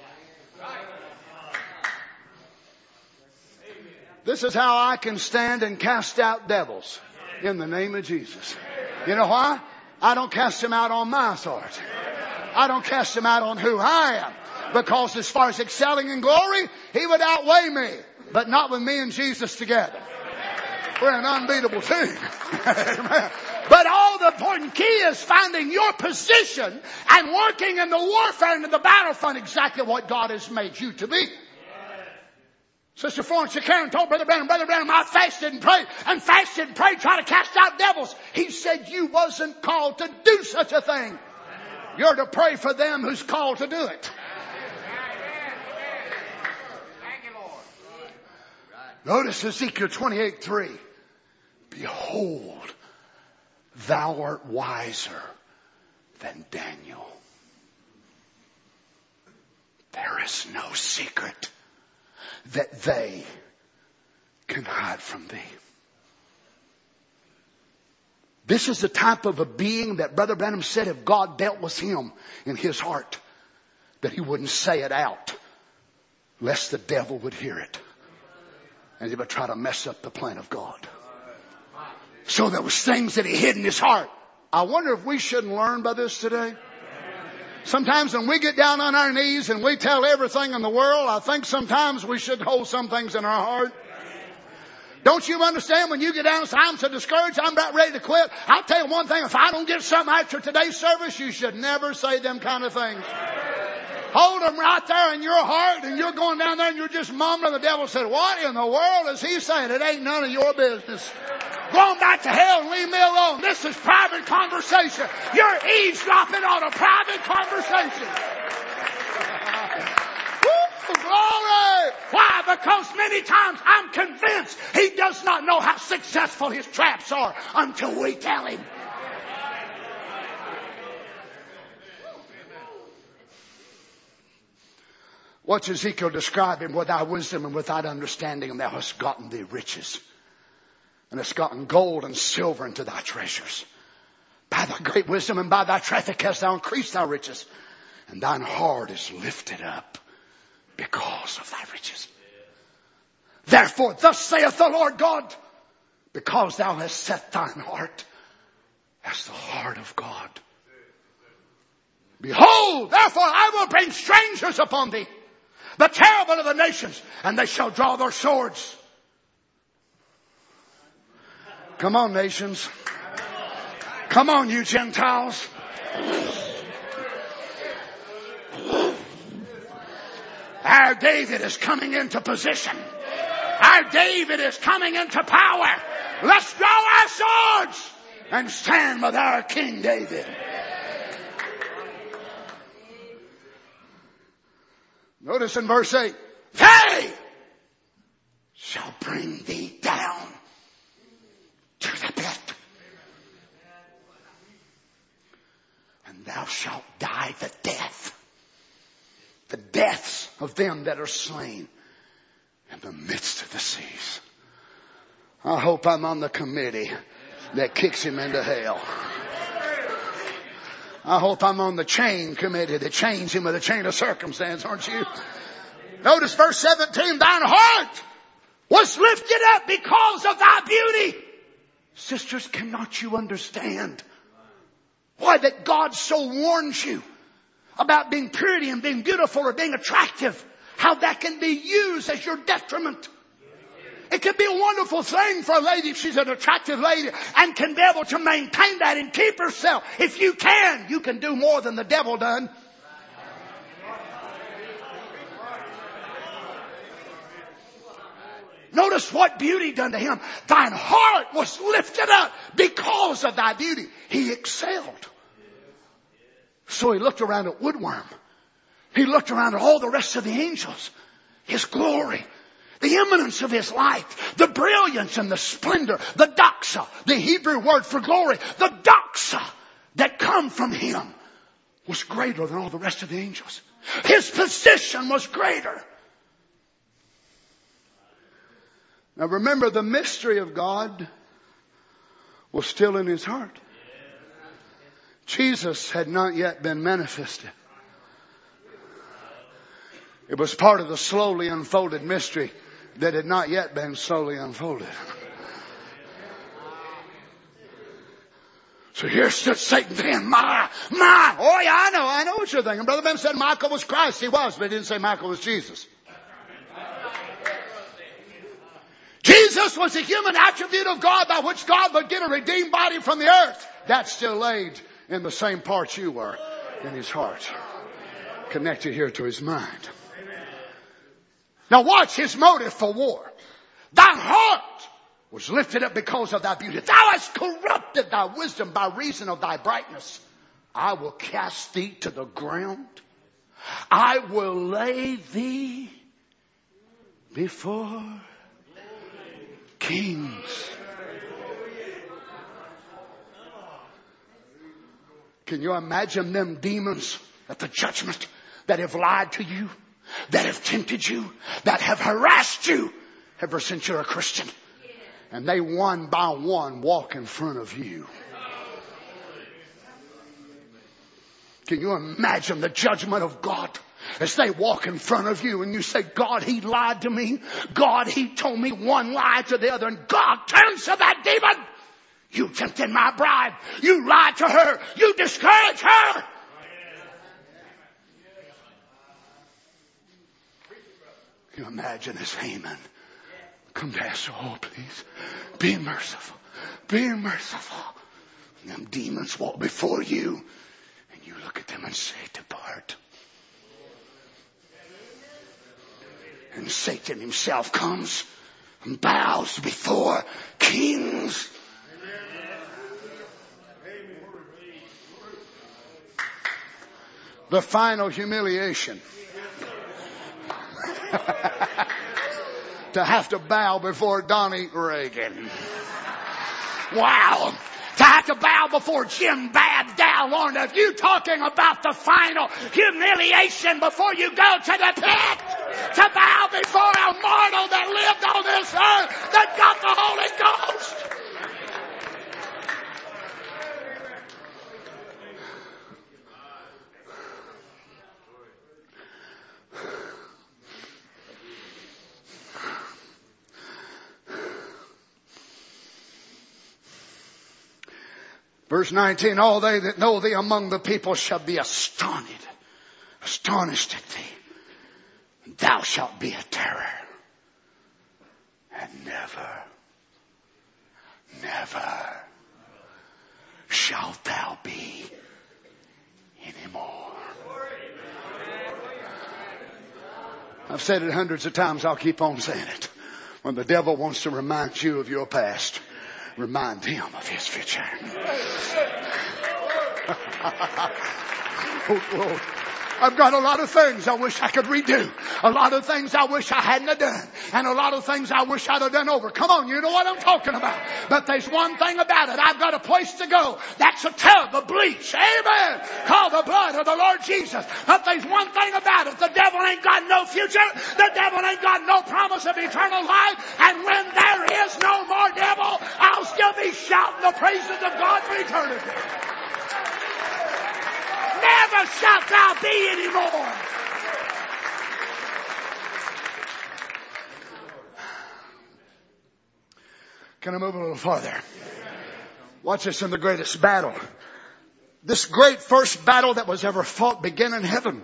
This is how I can stand and cast out devils in the name of Jesus. You know why? I don't cast them out on my authority. I don't cast them out on who I am. Because as far as excelling in glory, He would outweigh me. But not with me and Jesus together. We're an unbeatable team. But all the important key is finding your position and working in the warfare and in the battlefront exactly what God has made you to be. Sister Florence Karen told Brother Branham, Brother Branham, I fasted and prayed and fasted and prayed trying to cast out devils. He said, you wasn't called to do such a thing. You're to pray for them who's called to do it. Notice Ezekiel twenty-eight three. Behold, thou art wiser than Daniel. There is no secret that they can hide from thee. This is the type of a being that Brother Branham said if God dealt with him in his heart, that he wouldn't say it out, lest the devil would hear it. And he would try to mess up the plan of God. So there was things that he hid in his heart. I wonder if we shouldn't learn by this today. Sometimes when we get down on our knees and we tell everything in the world, I think sometimes we should hold some things in our heart. Don't you understand when you get down and say, I'm so discouraged, I'm about ready to quit. I'll tell you one thing, if I don't get something after today's service, you should never say them kind of things. Hold them right there in your heart, and you're going down there and you're just mumbling. The devil said, what in the world is he saying? It ain't none of your business. Go on back to hell and leave me alone. This is private conversation. You're eavesdropping on a private conversation. Woo, glory! Why? Because many times I'm convinced he does not know how successful his traps are until we tell him. What's Ezekiel describing? Without wisdom and without understanding, and thou hast gotten thee riches. And hast gotten gold and silver into thy treasures. By thy great wisdom and by thy traffic hast thou increased thy riches. And thine heart is lifted up because of thy riches. Therefore, thus saith the Lord God, because thou hast set thine heart as the heart of God. Behold, therefore I will bring strangers upon thee, the terrible of the nations, and they shall draw their swords. Come on, nations. Come on, you Gentiles. Our David is coming into position. Our David is coming into power. Let's draw our swords and stand with our King David. Notice in verse eight, they shall bring thee down to the pit, and thou shalt die the death, the deaths of them that are slain in the midst of the seas. I hope I'm on the committee that kicks him into hell. I hope I'm on the chain committee that chains him with a chain of circumstance, aren't you? Notice verse seventeen, thine heart was lifted up because of thy beauty. Sisters, cannot you understand why that God so warns you about being pretty and being beautiful or being attractive? How that can be used as your detriment. It can be a wonderful thing for a lady if she's an attractive lady and can be able to maintain that and keep herself. If you can, you can do more than the devil done. Notice what beauty done to him. Thine heart was lifted up because of thy beauty. He excelled. So he looked around at Woodworm. He looked around at all the rest of the angels. His glory. The eminence of his light, the brilliance and the splendor, the doxa, the Hebrew word for glory, the doxa that come from him was greater than all the rest of the angels. His position was greater. Now remember, the mystery of God was still in his heart. Jesus had not yet been manifested. It was part of the slowly unfolded mystery that had not yet been slowly unfolded. So here stood Satan saying, my, my. Oh yeah, I know, I know what you're thinking. Brother Ben said Michael was Christ. He was, but he didn't say Michael was Jesus. Jesus was a human attribute of God by which God would get a redeemed body from the earth. That's still laid in the same parts you were in his heart. Connected here to his mind. Now watch his motive for war. Thy heart was lifted up because of thy beauty. Thou hast corrupted thy wisdom by reason of thy brightness. I will cast thee to the ground. I will lay thee before kings. Can you imagine them demons at the judgment that have lied to you, that have tempted you, that have harassed you ever since you're a Christian? And they one by one walk in front of you. Can you imagine the judgment of God as they walk in front of you and you say, God, he lied to me. God, he told me one lie to the other. And God turns to that demon. You tempted my bride. You lied to her. You discouraged her. Can you imagine this Haman come to ask, oh, please, be merciful. Be merciful. And them demons walk before you. And you look at them and say, depart. And Satan himself comes and bows before kings. The final humiliation. To have to bow before Donnie Reagan. Wow. To have to bow before Jim Bad Dow Lorna. If you talking about the final humiliation before you go to the pit, to bow before a mortal that lived on this earth that got the Holy Ghost. Verse nineteen, all they that know thee among the people shall be astonished, astonished at thee. Thou shalt be a terror. And never, never shalt thou be anymore. I've said it hundreds of times. I'll keep on saying it. When the devil wants to remind you of your past, remind him of his future. Oh, Lord. I've got a lot of things I wish I could redo. A lot of things I wish I hadn't have done. And a lot of things I wish I'd have done over. Come on, you know what I'm talking about. But there's one thing about it. I've got a place to go. That's a tub of bleach. Amen. Called the blood of the Lord Jesus. But there's one thing about it. The devil ain't got no future. The devil ain't got no promise of eternal life. And when there is no more devil, I'll still be shouting the praises of God for eternity. Never shalt thou be anymore. Can I move a little farther? Watch this in the greatest battle. This great first battle that was ever fought began in heaven.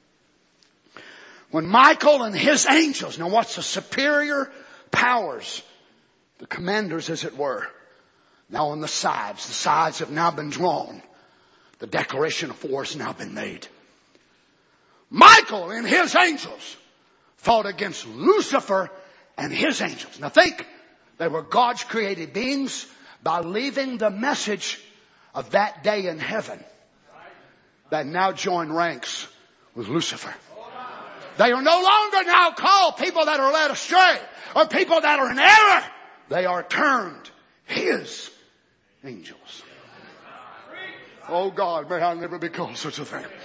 When Michael and his angels, now watch the superior powers, the commanders as it were, now on the sides. The sides have now been drawn. The declaration of war has now been made. Michael and his angels fought against Lucifer and his angels. Now think, they were God's created beings by leaving the message of that day in heaven that now join ranks with Lucifer. They are no longer now called people that are led astray or people that are in error. They are termed his angels. Oh God, may I never be called such a thing.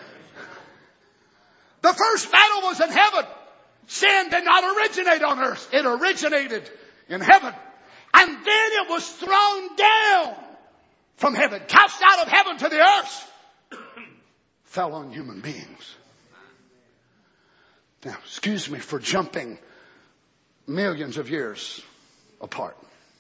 The first battle was in heaven. Sin did not originate on earth. It originated in heaven. And then it was thrown down from heaven, cast out of heaven to the earth. Fell on human beings. Now, excuse me for jumping millions of years apart.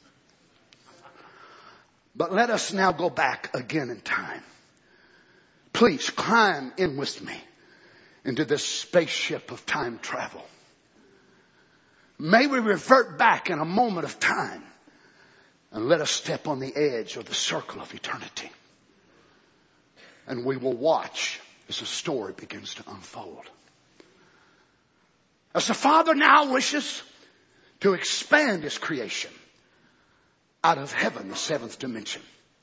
But let us now go back again in time. Please climb in with me into this spaceship of time travel. May we revert back in a moment of time and let us step on the edge of the circle of eternity. And we will watch as the story begins to unfold. As the Father now wishes to expand His creation out of heaven, the seventh dimension.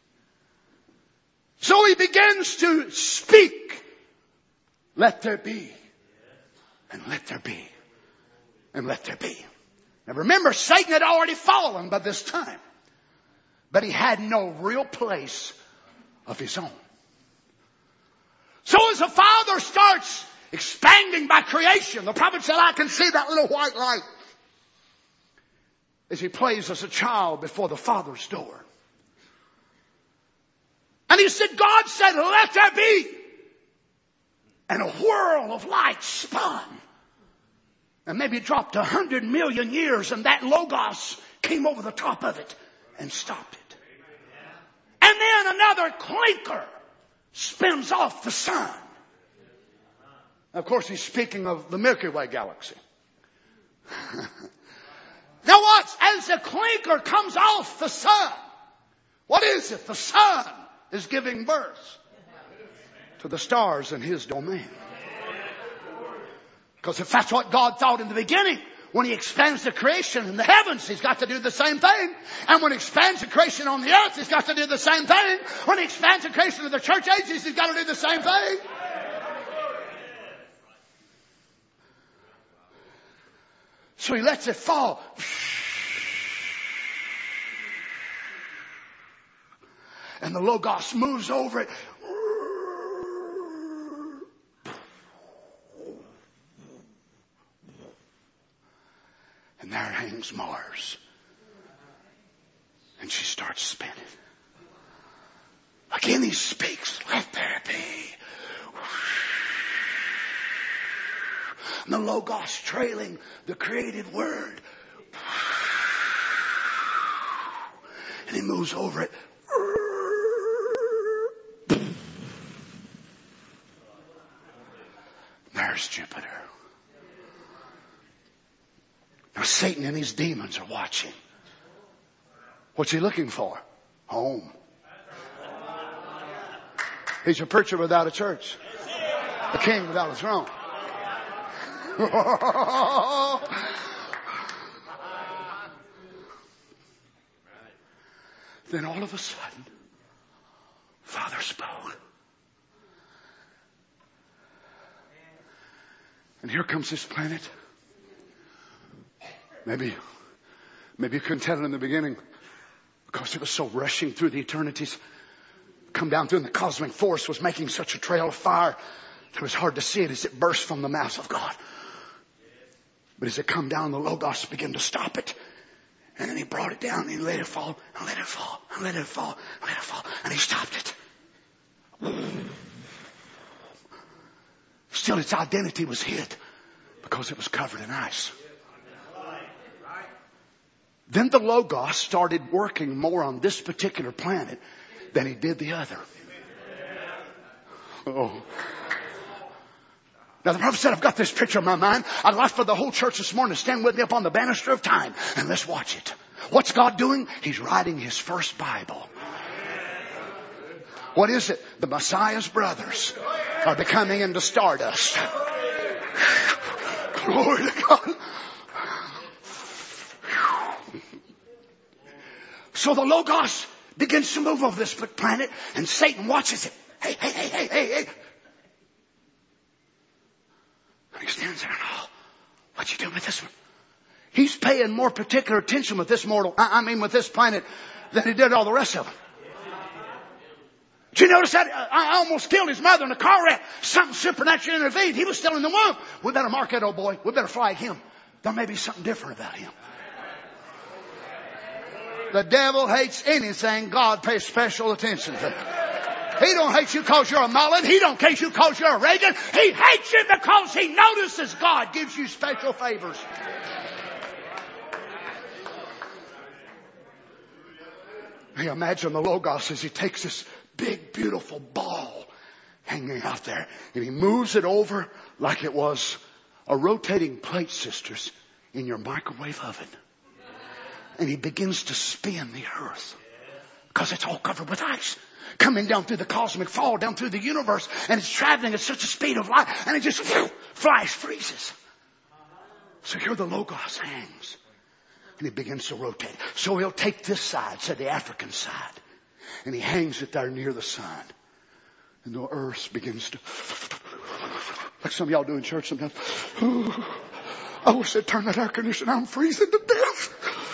So He begins to speak. Let there be. And let there be. And let there be. Now remember, Satan had already fallen by this time. But he had no real place of his own. So as the Father starts expanding by creation, the prophet said, I can see that little white light as he plays as a child before the Father's door. And he said, God said, let there be. And a whirl of light spun. And maybe it dropped a hundred million years, and that Logos came over the top of it and stopped it. And then another clinker spins off the sun. Of course, he's speaking of the Milky Way galaxy. Now watch, as the clinker comes off the sun, what is it? The sun is giving birth to the stars in His domain. Because if that's what God thought in the beginning, when He expands the creation in the heavens, He's got to do the same thing. And when He expands the creation on the earth, He's got to do the same thing. When He expands the creation of the church ages, He's got to do the same thing. So He lets it fall. And the Logos moves over it. And there hangs Mars. And she starts spinning. Again He speaks, let there be. And the Logos trailing the created word. And He moves over it. There's Jupiter. Now Satan and his demons are watching. What's he looking for? Home. He's a preacher without a church. A king without a throne. Then all of a sudden, Father spoke. And here comes this planet. Maybe, maybe you couldn't tell it in the beginning because it was so rushing through the eternities. Come down through and the cosmic force was making such a trail of fire. It was hard to see it as it burst from the mouth of God. But as it come down, the Logos began to stop it. And then He brought it down and He let it fall, and let it fall, and let it fall, and let it fall. And He stopped it. Still its identity was hid because it was covered in ice. Then the Logos started working more on this particular planet than He did the other. Oh. Now the prophet said, I've got this picture in my mind. I'd like for the whole church this morning to stand with me up on the banister of time and let's watch it. What's God doing? He's writing His first Bible. What is it? The Messiah's brothers are becoming into stardust. Glory to God. So the Logos begins to move over this planet and Satan watches it. Hey, hey, hey, hey, hey, hey. And he stands there and, oh, what you doing with this one? He's paying more particular attention with this mortal, I mean with this planet, than he did all the rest of them. Did you notice that? I almost killed his mother in a car wreck. Something supernatural intervened. He was still in the womb. We better mark that old boy. We better flag him. There may be something different about him. The devil hates anything God pays special attention to. He don't hate you because you're a Mullen. He don't hate you because you're a Reagan. He hates you because he notices God gives you special favors. Hey, imagine the Logos as he takes this big, beautiful ball hanging out there and he moves it over like it was a rotating plate, sisters, in your microwave oven. And he begins to spin the earth because it's all covered with ice. Coming down through the cosmic fall, down through the universe, and it's traveling at such a speed of light, and it just whew, flies, freezes. So here the Logos hangs. And he begins to rotate. So he'll take this side, say the African side. And he hangs it there near the sun. And the earth begins to, like some of y'all do in church sometimes. I wish they'd turn that air conditioner. I'm freezing to death.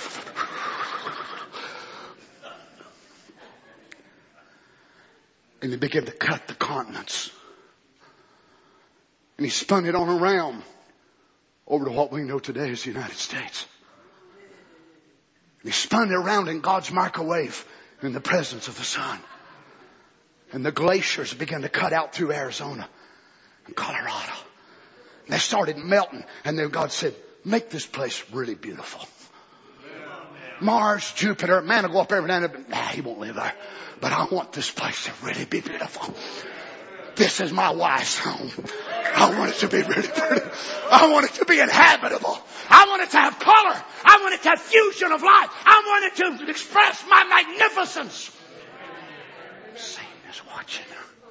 And he began to cut the continents. And he spun it on around over to what we know today as the United States. And he spun it around in God's microwave in the presence of the sun. And the glaciers began to cut out through Arizona and Colorado. And they started melting. And then God said, make this place really beautiful. Mars, Jupiter, man will go up every now and then. Nah, he won't live there. But I want this place to really be beautiful. This is my wife's home. I want it to be really pretty. I want it to be inhabitable. I want it to have color. I want it to have fusion of light. I want it to express my magnificence. Satan is watching.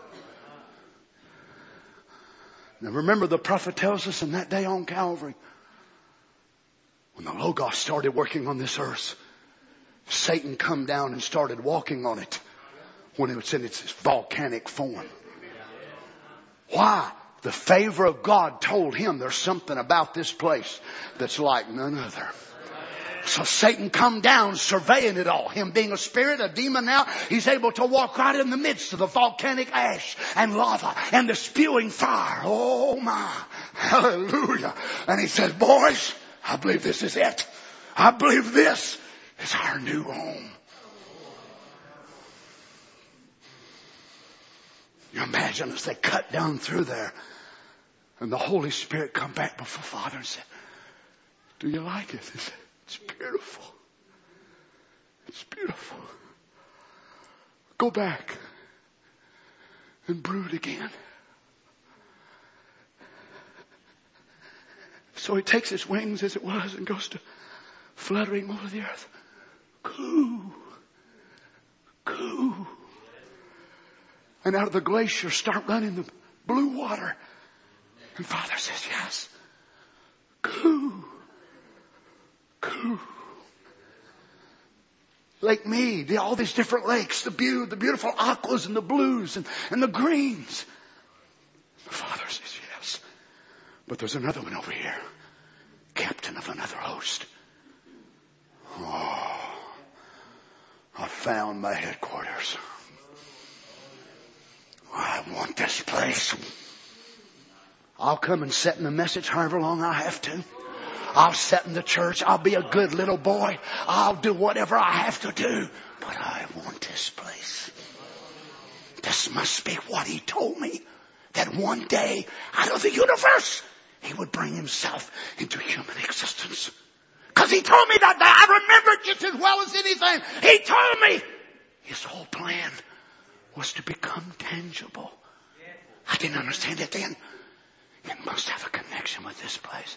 Now remember, the prophet tells us in that day on Calvary, when the Logos started working on this earth, Satan come down and started walking on it when it was in its volcanic form. Why? The favor of God told him there's something about this place that's like none other. So Satan come down surveying it all. Him being a spirit, a demon now, he's able to walk right in the midst of the volcanic ash and lava and the spewing fire. Oh my. Hallelujah. And he says, boys, I believe this is it. I believe this is our new home. You imagine as they cut down through there and the Holy Spirit come back before Father and said, do you like it? He said, it's beautiful. It's beautiful. Go back and brood again. So he takes his wings as it was and goes to fluttering over the earth. Coo. Coo. And out of the glacier start running the blue water. And Father says, yes. Coo. Coo. Lake Mead, all these different lakes, the beauty, the beautiful aquas and the blues and, and the greens. The Father says, yes. But there's another one over here. Captain of another host. Oh, I found my headquarters. I want this place. I'll come and sit in the message however long I have to. I'll sit in the church. I'll be a good little boy. I'll do whatever I have to do. But I want this place. This must be what he told me. That one day, out of the universe, he would bring himself into human existence. Because he told me that day. I remember just as well as anything. He told me his whole plan was to become tangible. I didn't understand it then. It must have a connection with this place.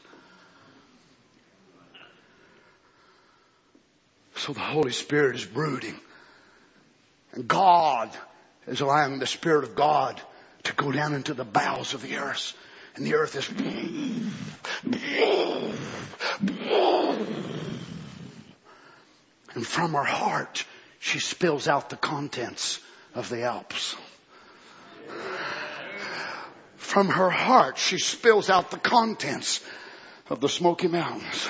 So the Holy Spirit is brooding. And God is allowing the Spirit of God to go down into the bowels of the earth. And the earth is... And from her heart, she spills out the contents of the Alps. From her heart, she spills out the contents of the Smoky Mountains.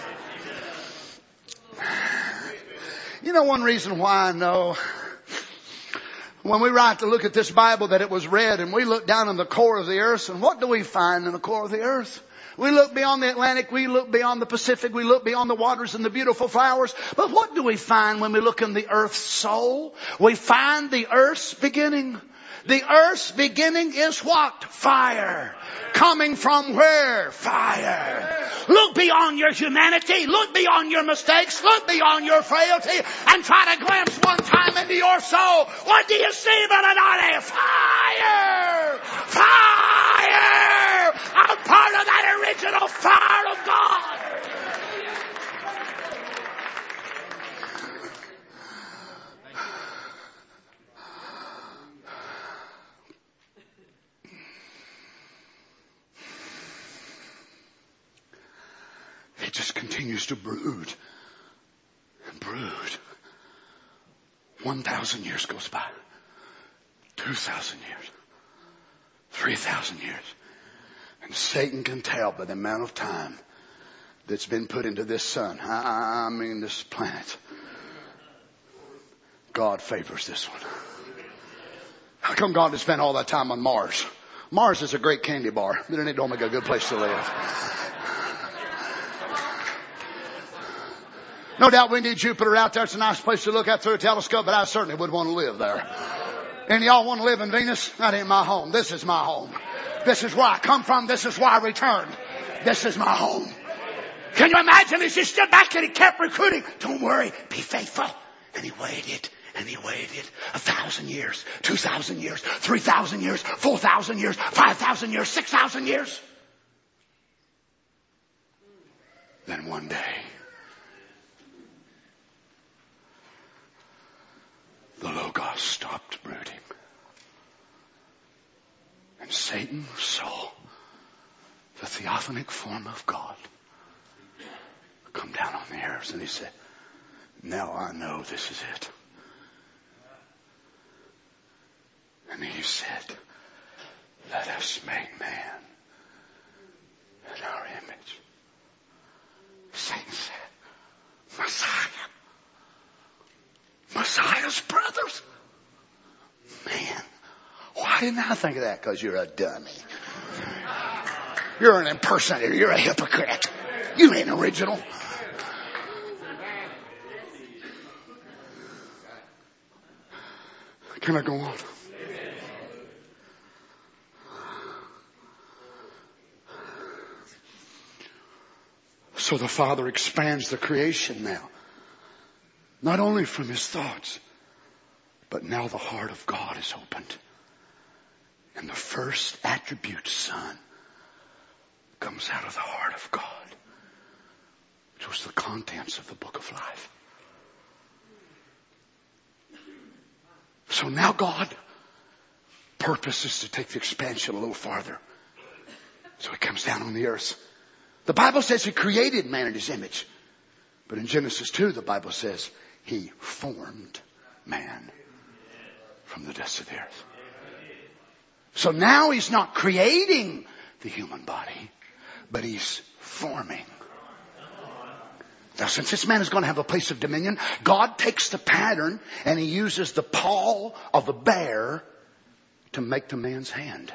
You know one reason why I know when we write to look at this Bible that it was read and we look down in the core of the earth, and what do we find in the core of the earth? We look beyond the Atlantic, we look beyond the Pacific, we look beyond the waters and the beautiful flowers. But what do we find when we look in the earth's soul? We find the earth's beginning. The earth's beginning is what? Fire. Coming from where? Fire. Look beyond your humanity. Look beyond your mistakes. Look beyond your frailty. And try to glimpse one time into your soul. What do you see but an eye? Fire. Fire. I'm part of that original fire of God. continues to brood and brood. One thousand years goes by. Two thousand years. Three thousand years. And Satan can tell by the amount of time that's been put into this sun. I, I mean this planet. God favors this one. How come God has spent all that time on Mars? Mars is a great candy bar, but it don't make a good place to live. No doubt we need Jupiter out there. It's a nice place to look at through a telescope, but I certainly would want to live there. And y'all want to live in Venus? That ain't my home. This is my home. This is where I come from. This is where I returned. This is my home. Can you imagine as he stood back and he kept recruiting? Don't worry, be faithful. And he waited. And he waited a thousand years, two thousand years, three thousand years, four thousand years, five thousand years, six thousand years. Then one day, the Logos stopped brooding. And Satan saw the theophanic form of God come down on the earth. And he said, now I know this is it. And he said, let us make man in our image. Satan said, Messiah. Messiah's brothers. Man, why didn't I think of that? Because you're a dummy. You're an impersonator. You're a hypocrite. You ain't original. Can I go on? So the Father expands the creation now. Not only from his thoughts, but now the heart of God is opened. And the first attribute, Son, comes out of the heart of God, which was the contents of the book of life. So now God purposes to take the expansion a little farther. So he comes down on the earth. The Bible says he created man in his image. But in Genesis two, the Bible says he formed man from the dust of the earth. So now he's not creating the human body, but he's forming. Now, since this man is going to have a place of dominion, God takes the pattern and he uses the paw of a bear to make the man's hand.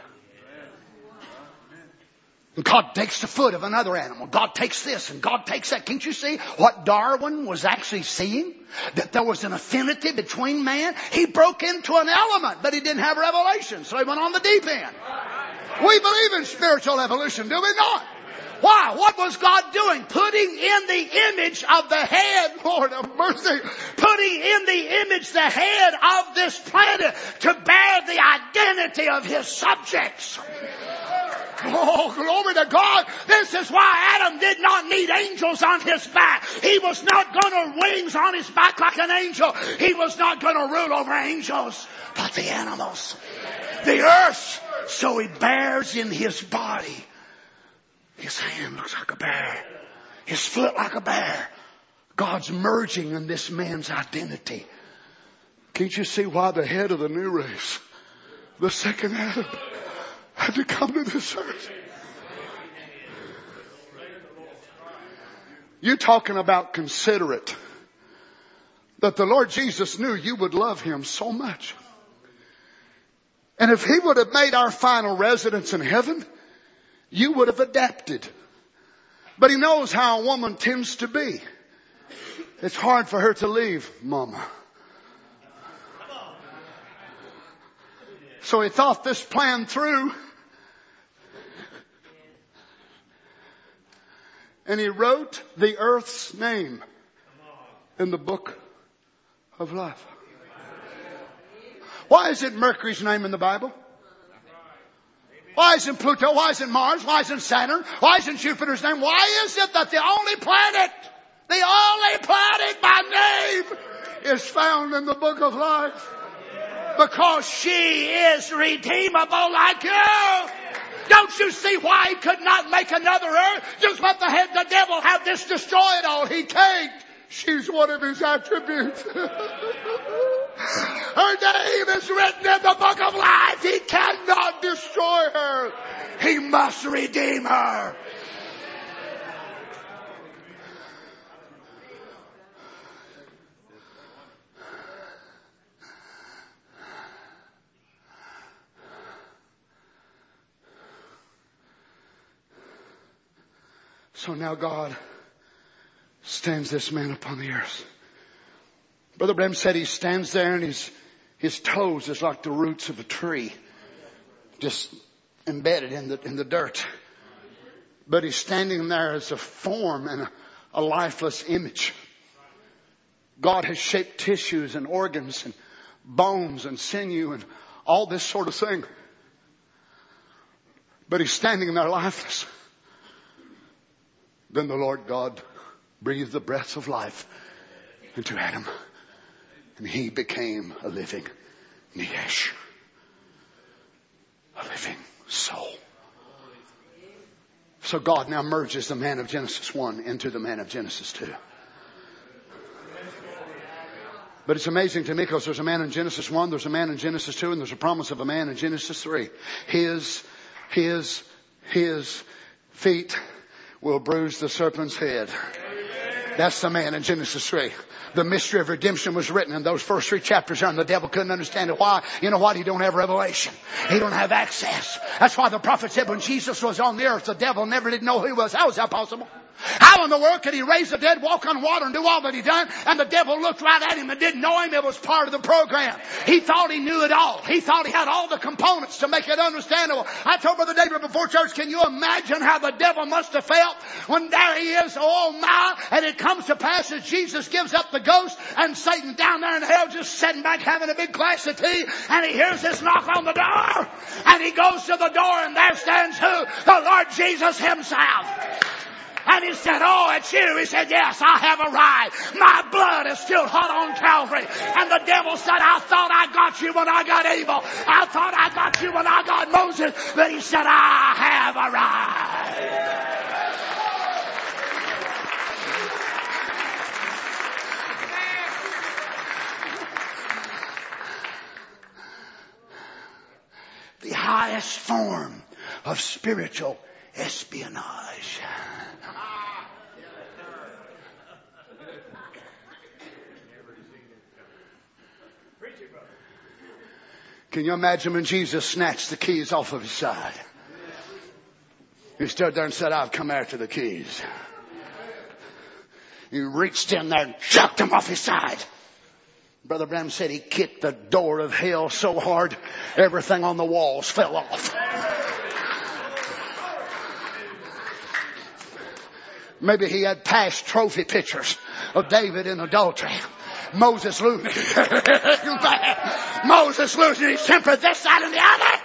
And God takes the foot of another animal. God takes this and God takes that. Can't you see what Darwin was actually seeing? That there was an affinity between man. He broke into an element, but he didn't have revelation, so he went on the deep end. We believe in spiritual evolution, do we not? Why? What was God doing? Putting in the image of the head, Lord of mercy, putting in the image the head of this planet to bear the identity of his subjects. Oh, glory to God. This is why Adam did not need angels on his back. He was not going to wings on his back like an angel. He was not going to rule over angels, but the animals, the earth. So he bears in his body. His hand looks like a bear. His foot like a bear. God's merging in this man's identity. Can't you see why the head of the new race, the second Adam, had to come to this earth? You're talking about considerate. That the Lord Jesus knew you would love him so much. And if he would have made our final residence in heaven, you would have adapted. But he knows how a woman tends to be. It's hard for her to leave Mama. So he thought this plan through. And he wrote the earth's name in the book of life. Why is it Mercury's name in the Bible? Why isn't Pluto? Why isn't Mars? Why isn't Saturn? Why isn't Jupiter's name? Why is it that the only planet, the only planet by name is found in the book of life? Because she is redeemable like you. Don't you see why he could not make another earth? Just let the head, the devil have this, destroy it all. He can't. She's one of his attributes. Her name is written in the book of life. He cannot destroy her. He must redeem her. So now God stands this man upon the earth. Brother Branham said he stands there and his, his toes is like the roots of a tree. Just embedded in the, in the dirt. But he's standing there as a form and a, a lifeless image. God has shaped tissues and organs and bones and sinew and all this sort of thing. But he's standing there lifeless. Then the Lord God breathed the breath of life into Adam. And he became a living Neesh. A living soul. So God now merges the man of Genesis one into the man of Genesis two. But it's amazing to me because there's a man in Genesis one, there's a man in Genesis two, and there's a promise of a man in Genesis three. His, his, his feet will bruise the serpent's head. That's the man in Genesis three. The mystery of redemption was written in those first three chapters there, and the devil couldn't understand it. Why? You know what? He don't have revelation. He don't have access. That's why the prophet said when Jesus was on the earth, the devil never did know who he was. How is that possible? How in the world could he raise the dead, walk on water, and do all that he done? And the devil looked right at him and didn't know him. It was part of the program. He thought he knew it all. He thought he had all the components to make it understandable. I told Brother David before church, can you imagine how the devil must have felt when there he is, oh my, and it comes to pass as Jesus gives up the ghost and Satan's down there in hell just sitting back having a big glass of tea, and he hears this knock on the door, and he goes to the door, and there stands who? The Lord Jesus himself. And he said, oh, it's you. He said, yes, I have arrived. My blood is still hot on Calvary. And the devil said, I thought I got you when I got Abel. I thought I got you when I got Moses. But he said, I have arrived. The highest form of spiritual espionage. Can you imagine when Jesus snatched the keys off of his side? He stood there and said, I've come after the keys. He reached in there and chucked them off his side. Brother Branham said he kicked the door of hell so hard, everything on the walls fell off. Maybe he had past trophy pictures of David in adultery. Moses losing. Moses losing his temper this side and the other.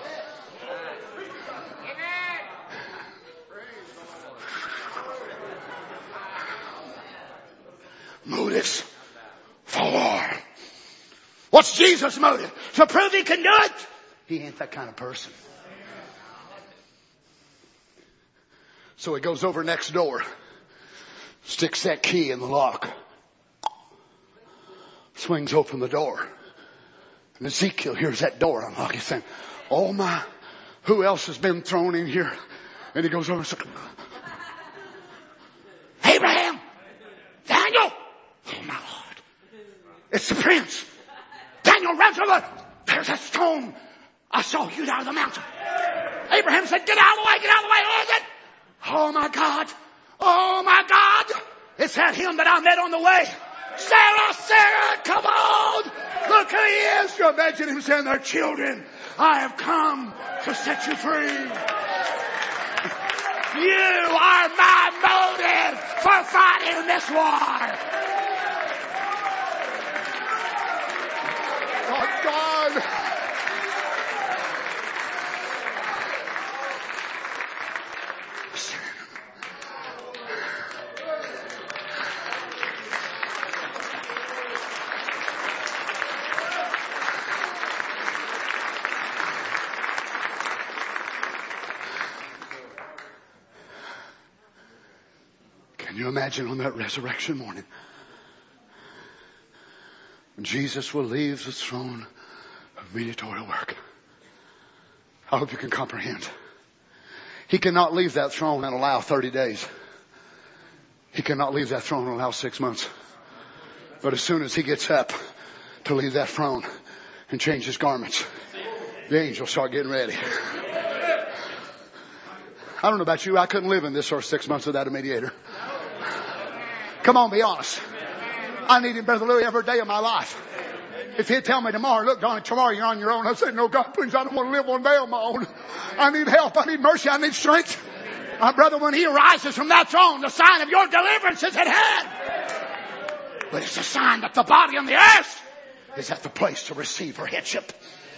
Motives for war. What's Jesus' motive? To prove he can do it? He ain't that kind of person. So he goes over next door, sticks that key in the lock, swings open the door. And Ezekiel hears that door unlock. He's saying, oh my, who else has been thrown in here? And he goes over and says, Abraham, Daniel, oh my Lord, it's the prince. Daniel runs over. There's that stone. I saw you down the mountain. Abraham said, get out of the way, get out of the way. Who is it? Oh my God. Oh my God. It's that him that I met on the way. Sarah, Sarah, come on. Look who he is. You imagine him saying, they're children. I have come to set you free. You are my motive for fighting this war. Oh God. you imagine on that resurrection morning, when Jesus will leave the throne of mediatorial work? I hope you can comprehend. He cannot leave that throne and allow thirty days. He cannot leave that throne and allow six months. But as soon as he gets up to leave that throne and change his garments, the angels start getting ready. I don't know about you. I couldn't live in this for six months without a mediator. Come on, be honest. I need him, Brother Louis, every day of my life. If he'd tell me tomorrow, look, Donnie, tomorrow you're on your own, I'd say, no, God, please, I don't want to live one day on my own. I need help. I need mercy. I need strength. My brother, when he arises from that throne, the sign of your deliverance is at hand. But it's a sign that the body on the earth is at the place to receive her headship.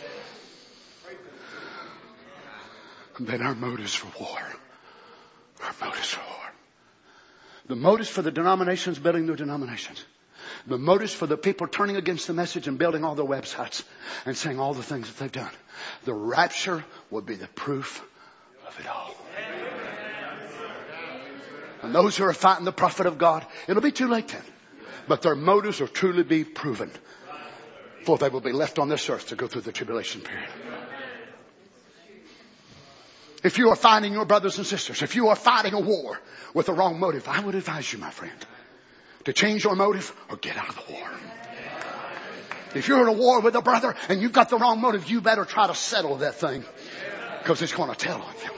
And then our motives for war. Our motives for war. The motives for the denominations building new denominations. The motives for the people turning against the message and building all their websites and saying all the things that they've done. The rapture would be the proof of it all. And those who are fighting the prophet of God, it'll be too late then. But their motives will truly be proven. For they will be left on this earth to go through the tribulation period. If you are fighting your brothers and sisters, if you are fighting a war with the wrong motive, I would advise you, my friend, to change your motive or get out of the war. If you're in a war with a brother and you've got the wrong motive, you better try to settle that thing, because it's going to tell on you.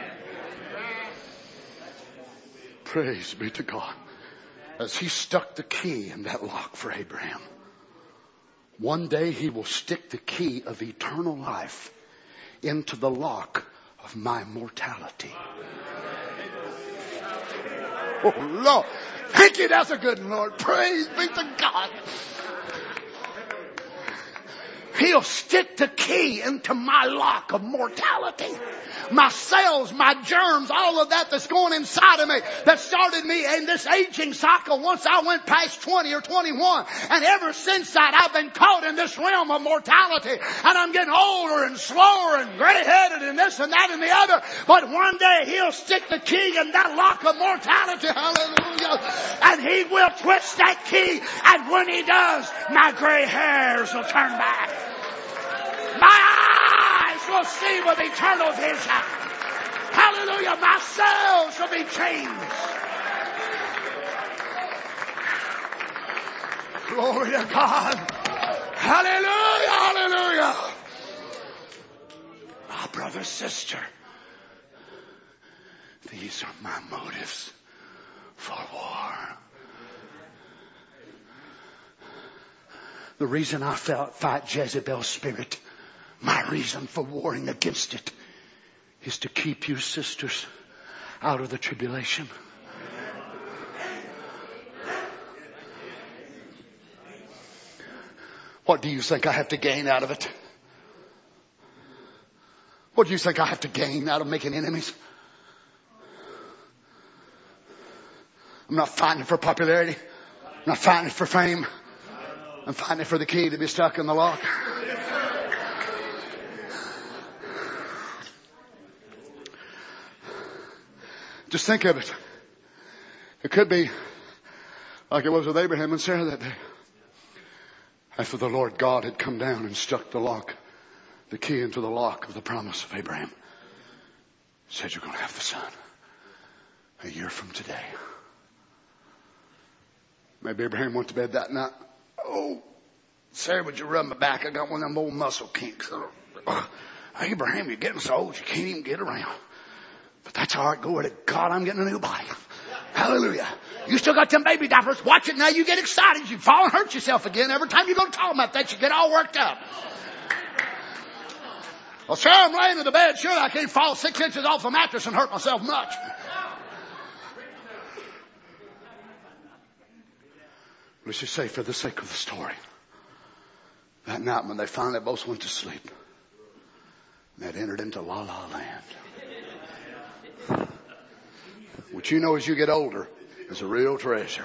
Praise be to God. As he stuck the key in that lock for Abraham, one day he will stick the key of eternal life into the lock of my mortality. Oh, Lord. Thank you. That's a good one, Lord. Praise be to God. He'll stick the key into my lock of mortality. My cells, my germs, all of that that's going inside of me, that started me in this aging cycle once I went past twenty or twenty-one. And ever since that, I've been caught in this realm of mortality. And I'm getting older and slower and gray-headed and this and that and the other. But one day he'll stick the key in that lock of mortality. Hallelujah. And he will twist that key. And when he does, my gray hairs will turn back. My eyes will see with eternal vision. Hallelujah. My cells will be changed. Glory to God. Hallelujah. Hallelujah. My brother, sister, these are my motives for war. The reason I fight Jezebel's spirit, my reason for warring against it, is to keep you sisters out of the tribulation. What do you think I have to gain out of it? What do you think I have to gain out of making enemies? I'm not fighting for popularity. I'm not fighting for fame. I'm fighting for the key to be stuck in the lock. Just think of it. It could be like it was with Abraham and Sarah that day. After the Lord God had come down and stuck the lock, the key into the lock of the promise of Abraham. Said, you're going to have the son a year from today. Maybe Abraham went to bed that night. Oh, Sarah, would you rub my back? I got one of them old muscle kinks. Oh, Abraham, you're getting so old you can't even get around. But that's all right. Glory to God, I'm getting a new body. Hallelujah. You still got them baby diapers. Watch it now. You get excited. You fall and hurt yourself again. Every time you go to talk about that, you get all worked up. Well, sir, I'm laying in the bed. Sure, I can't fall six inches off the mattress and hurt myself much. Let's just say, for the sake of the story, that night when they finally both went to sleep, they'd entered into La La Land. What you know as you get older is a real treasure.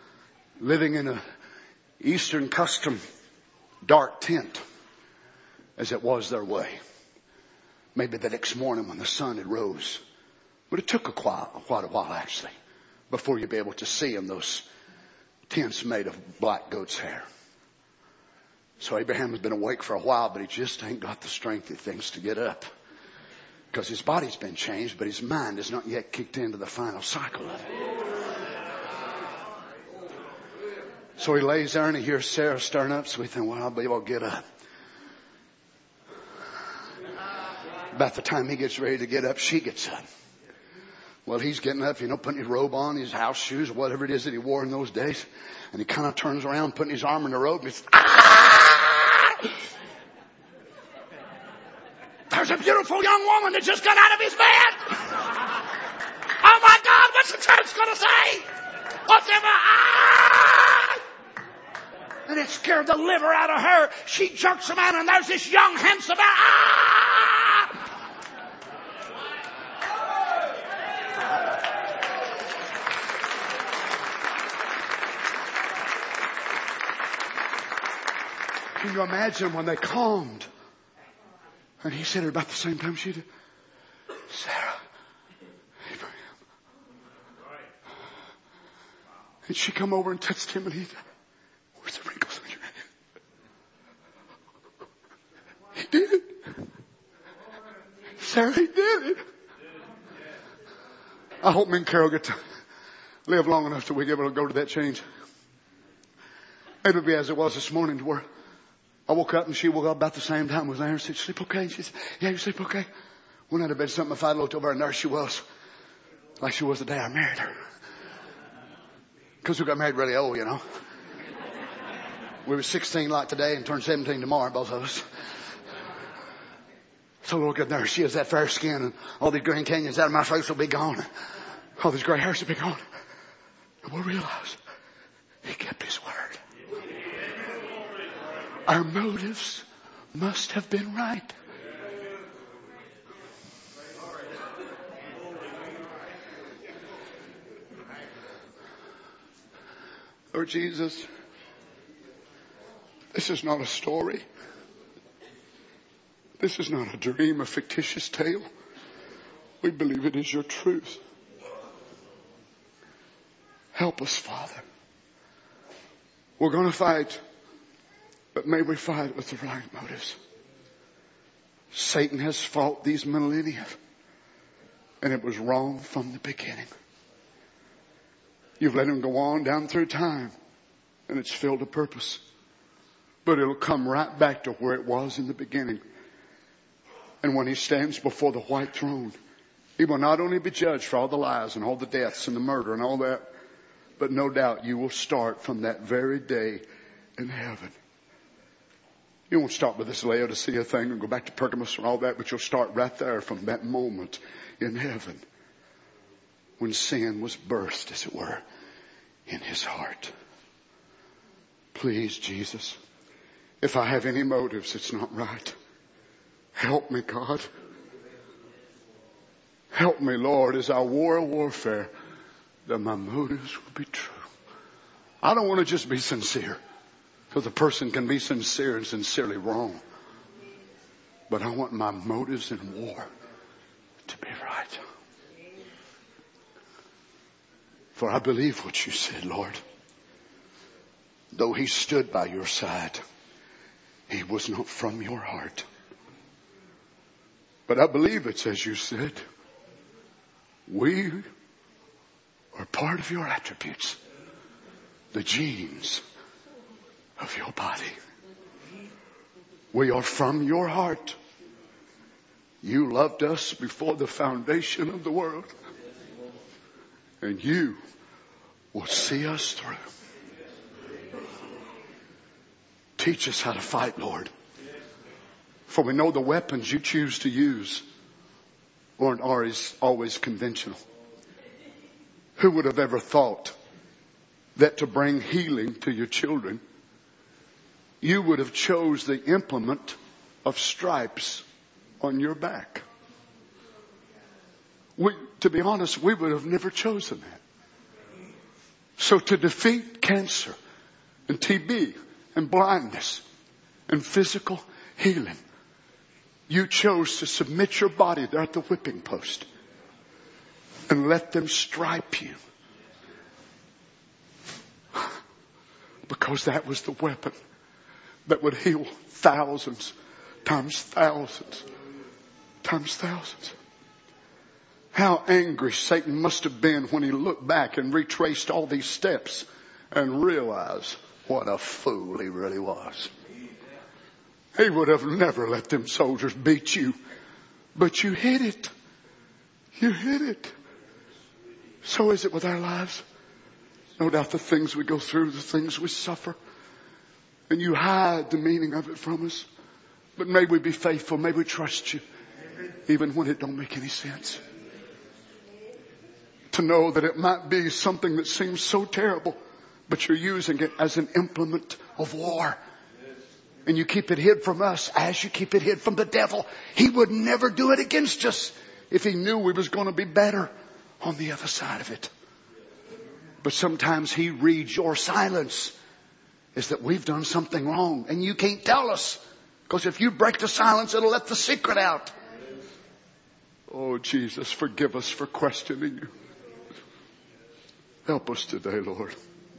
Living in a Eastern custom dark tent as it was their way. Maybe the next morning when the sun had rose. But it took a while, quite a while actually, before you'd be able to see them, those tents made of black goat's hair. So Abraham has been awake for a while, but he just ain't got the strength of things to get up. Because his body's been changed, but his mind has not yet kicked into the final cycle of it. So he lays there and he hears Sarah stirring up, so we think, well, I believe I'll get up. About the time he gets ready to get up, she gets up. Well, he's getting up, you know, putting his robe on, his house shoes, whatever it is that he wore in those days. And he kind of turns around, putting his arm in the robe, and he's, ah! There's a beautiful young woman that just got out of his bed. Oh my God, what's the church going to say? What's ever, ah! And it scared the liver out of her. She jerks him out, and there's this young, handsome man, ah! Can you imagine when they calmed? And he said it about the same time she did. Sarah, Abraham. And she come over and touched him and he, where's the wrinkles on your head? He did it. Sarah, he did it. I hope me and Carol get to live long enough till we get able to go to that change. It'll be as it was this morning to where I woke up and she woke up about the same time. Was there and said, "Sleep okay?" And she said, "Yeah, you sleep okay?" Went out of bed something. If I looked over and there she was, like she was the day I married her. Because we got married really old, you know. We were sixteen like today and turned seventeen tomorrow, both of us. So look at there, she has that fair skin and all these Grand Canyons out of my face will be gone. All these gray hairs will be gone. And we'll realize he kept his word. Our motives must have been right. Lord Jesus, this is not a story. This is not a dream, a fictitious tale. We believe it is your truth. Help us, Father. We're going to fight. But may we fight with the right motives. Satan has fought these millennia. And it was wrong from the beginning. You've let him go on down through time. And it's filled a purpose. But it'll come right back to where it was in the beginning. And when he stands before the white throne, he will not only be judged for all the lies and all the deaths and the murder and all that. But no doubt you will start from that very day in heaven. You won't start with this Laodicea thing and go back to Pergamos and all that, but you'll start right there from that moment in heaven when sin was birthed, as it were, in his heart. Please, Jesus, if I have any motives that's not right, help me, God. Help me, Lord, as I war a warfare, that my motives will be true. I don't want to just be sincere. Because a person can be sincere and sincerely wrong. But I want my motives in war to be right. For I believe what you said, Lord. Though he stood by your side, he was not from your heart. But I believe it's as you said. We are part of your attributes. The genes of your body. We are from your heart. You loved us before the foundation of the world. And you will see us through. Teach us how to fight, Lord. For we know the weapons you choose to use aren't always, always conventional. Who would have ever thought that to bring healing to your children, you would have chose the implement of stripes on your back? We, to be honest, we would have never chosen that. So to defeat cancer and T B and blindness and physical healing, You chose to submit your body there at the whipping post and let them stripe you. Because that was the weapon that would heal thousands times thousands times thousands. How angry Satan must have been when he looked back and retraced all these steps and realized what a fool he really was. He would have never let them soldiers beat you. But you hid it. You hid it. So is it with our lives. No doubt the things we go through, the things we suffer. And you hide the meaning of it from us. But may we be faithful. May we trust you. Even when it don't make any sense. To know that it might be something that seems so terrible. But you're using it as an implement of war. And you keep it hid from us as you keep it hid from the devil. He would never do it against us if he knew we was going to be better on the other side of it. But sometimes he reads your silence is that we've done something wrong. And you can't tell us. Because if you break the silence, it'll let the secret out. Oh, Jesus, forgive us for questioning you. Help us today, Lord.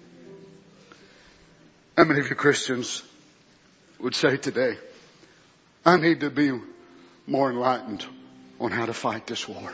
How many of you Christians would say today, I need to be more enlightened on how to fight this war?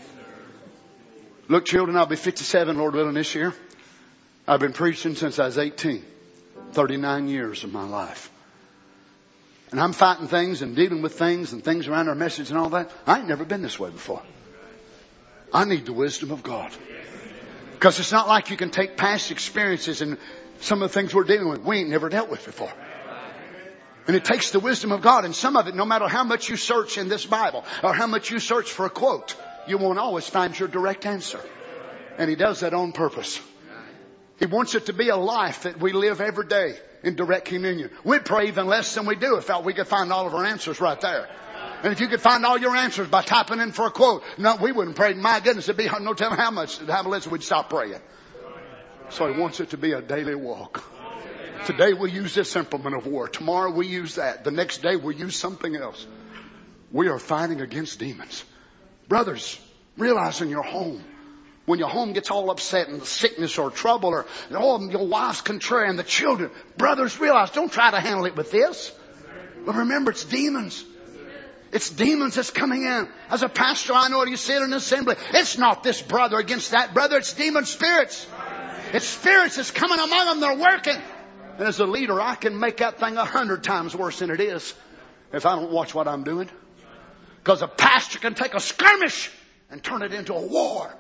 Look, children, I'll be fifty-seven, Lord willing, this year. I've been preaching since I was eighteen. thirty-nine years of my life. And I'm fighting things and dealing with things and things around our message and all that. I ain't never been this way before. I need the wisdom of God. Because it's not like you can take past experiences and some of the things we're dealing with, we ain't never dealt with before. And it takes the wisdom of God. And some of it, no matter how much you search in this Bible or how much you search for a quote, you won't always find your direct answer. And he does that on purpose. He wants it to be a life that we live every day in direct communion. We'd pray even less than we do if we could find all of our answers right there. And if you could find all your answers by typing in for a quote, no, we wouldn't pray. My goodness, it'd be no telling how much, how much we'd stop praying. So he wants it to be a daily walk. Today we use this implement of war. Tomorrow we use that. The next day we use something else. We are fighting against demons. Brothers, realize in your home, when your home gets all upset and sickness or trouble or oh, your wife's contrary and the children, brothers, realize, don't try to handle it with this. But remember, it's demons. It's demons that's coming in. As a pastor, I know what you said in an assembly. It's not this brother against that brother. It's demon spirits. It's spirits that's coming among them. They're working. And as a leader, I can make that thing a hundred times worse than it is if I don't watch what I'm doing. Because a pastor can take a skirmish and turn it into a war.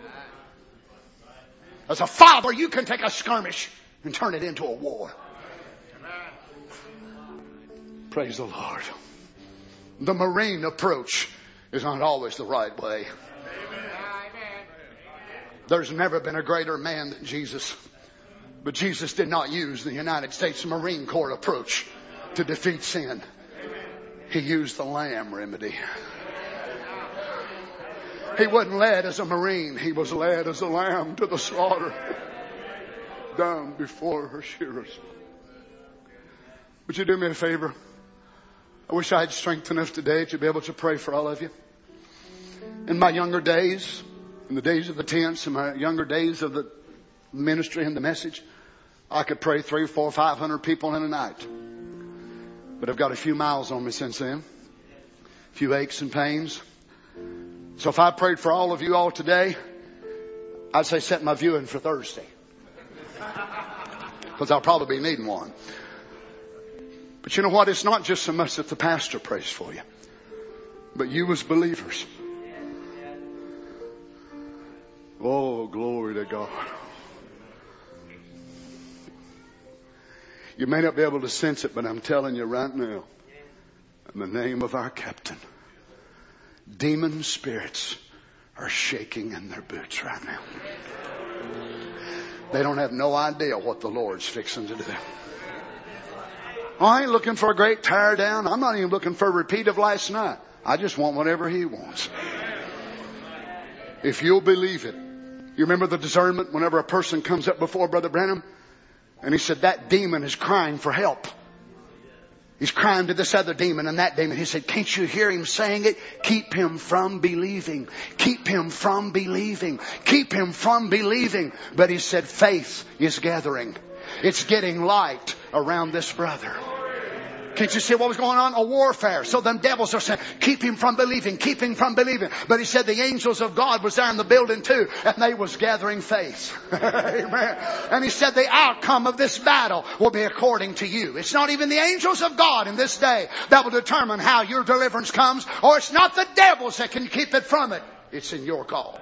As a father, you can take a skirmish and turn it into a war. Praise the Lord. The Marine approach is not always the right way. There's never been a greater man than Jesus. But Jesus did not use the United States Marine Corps approach to defeat sin. He used the lamb remedy. He wasn't led as a Marine. He was led as a lamb to the slaughter. Down before her shearers. Would you do me a favor? I wish I had strength enough today to be able to pray for all of you. In my younger days, in the days of the tents, in my younger days of the ministry and the message, I could pray three, four, five hundred people in a night. But I've got a few miles on me since then. A few aches and pains. So if I prayed for all of you all today, I'd say set my viewing for Thursday. Because I'll probably be needing one. But you know what? It's not just so much that the pastor prays for you, but you as believers. Oh, glory to God. You may not be able to sense it, but I'm telling you right now, in the name of our captain, demon spirits are shaking in their boots right now. They don't have no idea what the Lord's fixing to do. I ain't looking for a great tear down. I'm not even looking for a repeat of last night. I just want whatever he wants. If you'll believe it. You remember the discernment whenever a person comes up before Brother Branham? And he said, that demon is crying for help. He's crying to this other demon and that demon. He said, can't you hear him saying it? Keep him from believing. Keep him from believing. Keep him from believing. But he said, faith is gathering. It's getting light around this brother. Can't you see what was going on? A warfare. So them devils are saying, keep him from believing, keep him from believing. But he said the angels of God was there in the building too, and they was gathering faith. Amen. And he said the outcome of this battle will be according to you. It's not even the angels of God in this day that will determine how your deliverance comes, or it's not the devils that can keep it from it. It's in your call.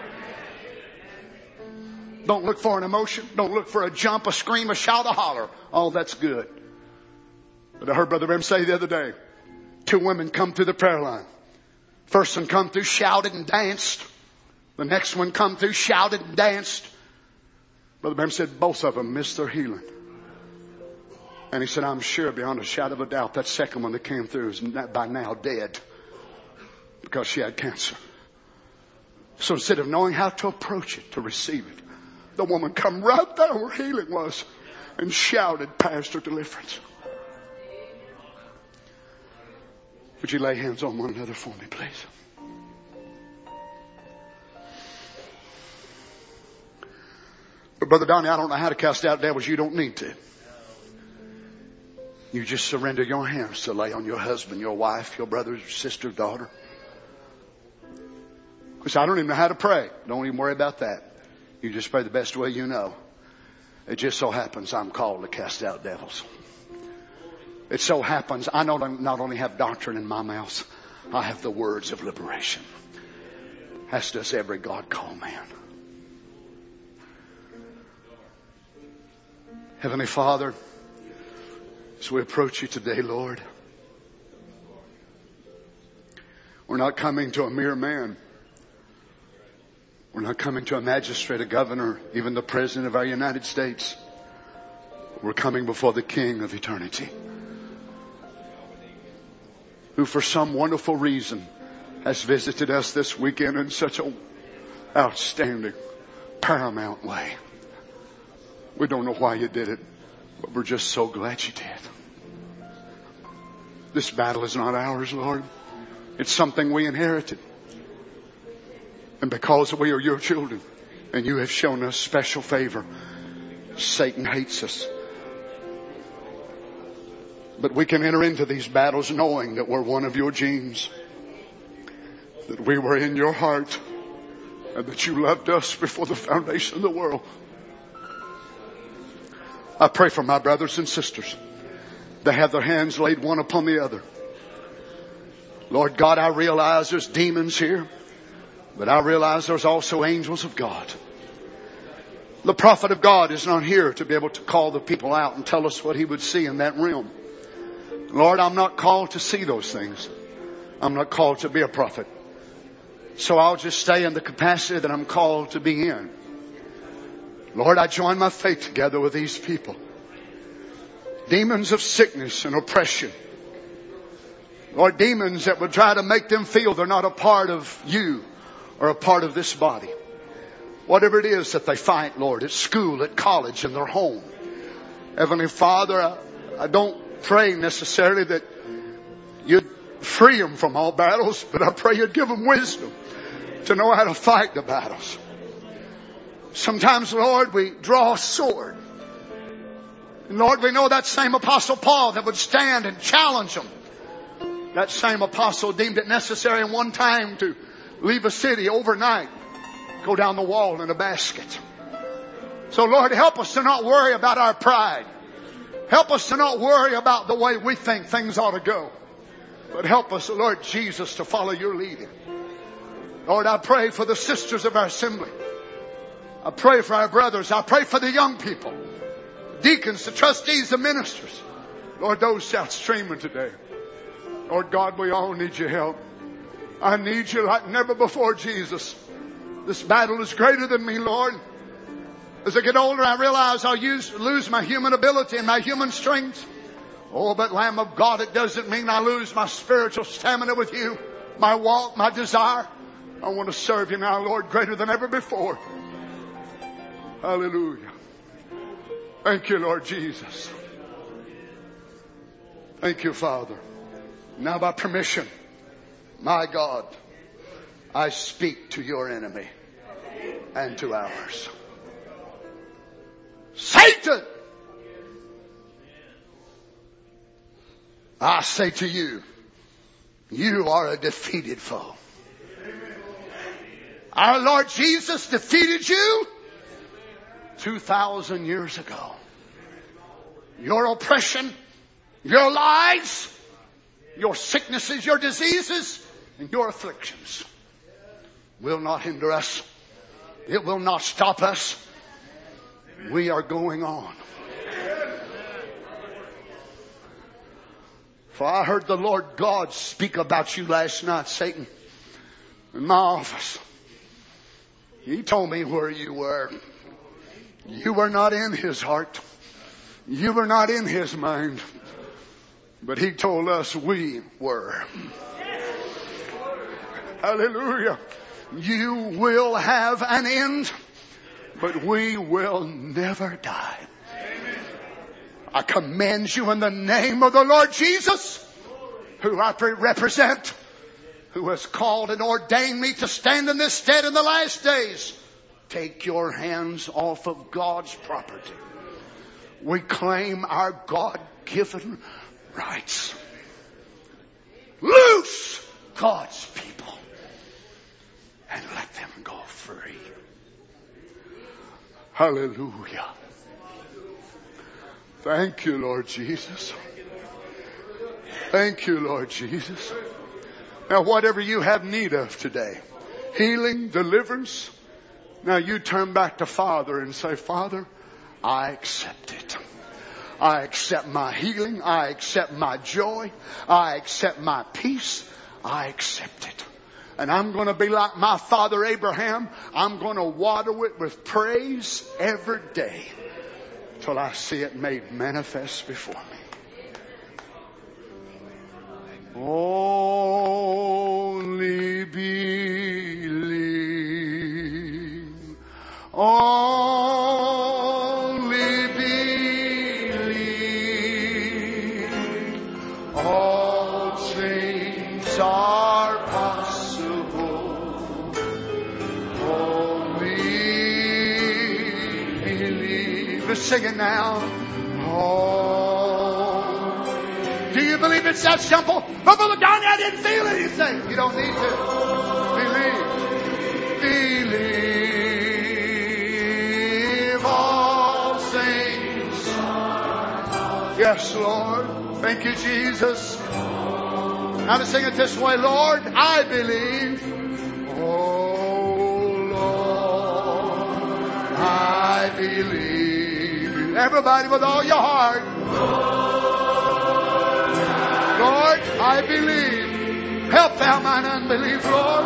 Don't look for an emotion. Don't look for a jump, a scream, a shout, a holler. All that's good. But I heard Brother Branham say the other day, two women come through the prayer line. First one come through, shouted and danced. The next one come through, shouted and danced. Brother Branham said both of them missed their healing. And he said, I'm sure beyond a shadow of a doubt that second one that came through is by now dead because she had cancer. So instead of knowing how to approach it, to receive it, the woman come right there where healing was and shouted past her deliverance. Would you lay hands on one another for me, please? But Brother Donnie, I don't know how to cast out devils. You don't need to. You just surrender your hands to lay on your husband, your wife, your brother, your sister, daughter. Because I don't even know how to pray. Don't even worry about that. You just pray the best way you know. It just so happens I'm called to cast out devils. It so happens I not, not only have doctrine in my mouth, I have the words of liberation. As does every God-called man. Heavenly Father, as we approach you today, Lord, we're not coming to a mere man. We're not coming to a magistrate, a governor, even the President of our United States. We're coming before the King of eternity, who for some wonderful reason has visited us this weekend in such an outstanding, paramount way. We don't know why you did it, but we're just so glad you did. This battle is not ours, Lord. It's something we inherited. And because we are your children, and you have shown us special favor, Satan hates us. But we can enter into these battles knowing that we're one of your genes, that we were in your heart, and that you loved us before the foundation of the world. I pray for my brothers and sisters. They have their hands laid one upon the other. Lord God, I realize there's demons here, but I realize there's also angels of God. The prophet of God is not here to be able to call the people out and tell us what he would see in that realm. Lord, I'm not called to see those things. I'm not called to be a prophet. So I'll just stay in the capacity that I'm called to be in. Lord, I join my faith together with these people. Demons of sickness and oppression. Lord, demons that would try to make them feel they're not a part of you or a part of this body. Whatever it is that they fight, Lord, at school, at college, in their home. Heavenly Father, I, I don't pray necessarily that you'd free them from all battles, but I pray you'd give them wisdom to know how to fight the battles. Sometimes, Lord, we draw a sword. And Lord, we know that same Apostle Paul that would stand and challenge them. That same apostle deemed it necessary in one time to leave a city overnight, go down the wall in a basket. So Lord, help us to not worry about our pride. Help us to not worry about the way we think things ought to go. But help us, Lord Jesus, to follow your leading. Lord, I pray for the sisters of our assembly. I pray for our brothers. I pray for the young people, deacons, the trustees, the ministers. Lord, those outstreaming today. Lord God, we all need your help. I need you like never before, Jesus. This battle is greater than me, Lord. As I get older, I realize I'll use, lose my human ability and my human strength. Oh, but Lamb of God, it doesn't mean I lose my spiritual stamina with you, my walk, my desire. I want to serve you now, Lord, greater than ever before. Hallelujah. Thank you, Lord Jesus. Thank you, Father. Now by permission, my God, I speak to your enemy and to ours. Satan! I say to you, you are a defeated foe. Our Lord Jesus defeated you two thousand years ago. Your oppression, your lies, your sicknesses, your diseases, and your afflictions will not hinder us. It will not stop us. We are going on. For I heard the Lord God speak about you last night, Satan, in my office. He told me where you were. You were not in his heart. You were not in his mind. But he told us we were. Hallelujah. You will have an end, but we will never die. I command you in the name of the Lord Jesus, who I represent, who has called and ordained me to stand in this stead in the last days. Take your hands off of God's property. We claim our God-given rights. Loose God's people and let them go free. Hallelujah. Thank you, Lord Jesus. Thank you, Lord Jesus. Now, whatever you have need of today, healing, deliverance, now you turn back to Father and say, Father, I accept it. I accept my healing. I accept my joy. I accept my peace. I accept it. And I'm going to be like my father Abraham. I'm going to water it with praise every day till I see it made manifest before me. Only believe. Only believe. All things are possible. Only believe. Let's sing it now. Oh. Do you believe it's that simple? But Brother Donnie, I didn't feel anything. You don't need to. Believe. Believe all things. Yes, Lord. Thank you, Jesus. Now to sing it this way. Lord, I believe. Oh, Lord, I believe. Everybody with all your heart. Lord, I believe. Help thou mine unbelief, Lord.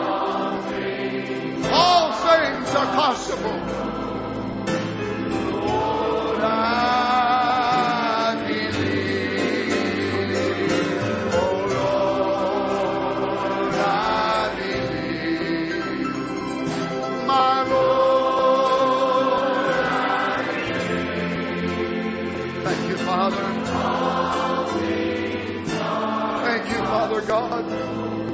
All things are possible. Lord, I believe. Oh, Lord, I believe. My Lord, I believe. Thank you, Father. Thank you, Father God. Oh,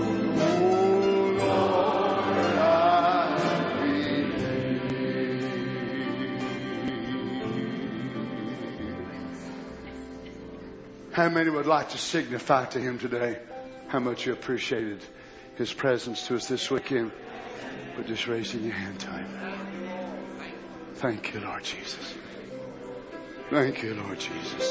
Lord, I believe. How many would like to signify to Him today how much you appreciated His presence to us this weekend? But just raising your hand to Him. Thank you, Lord Jesus. Thank you, Lord Jesus.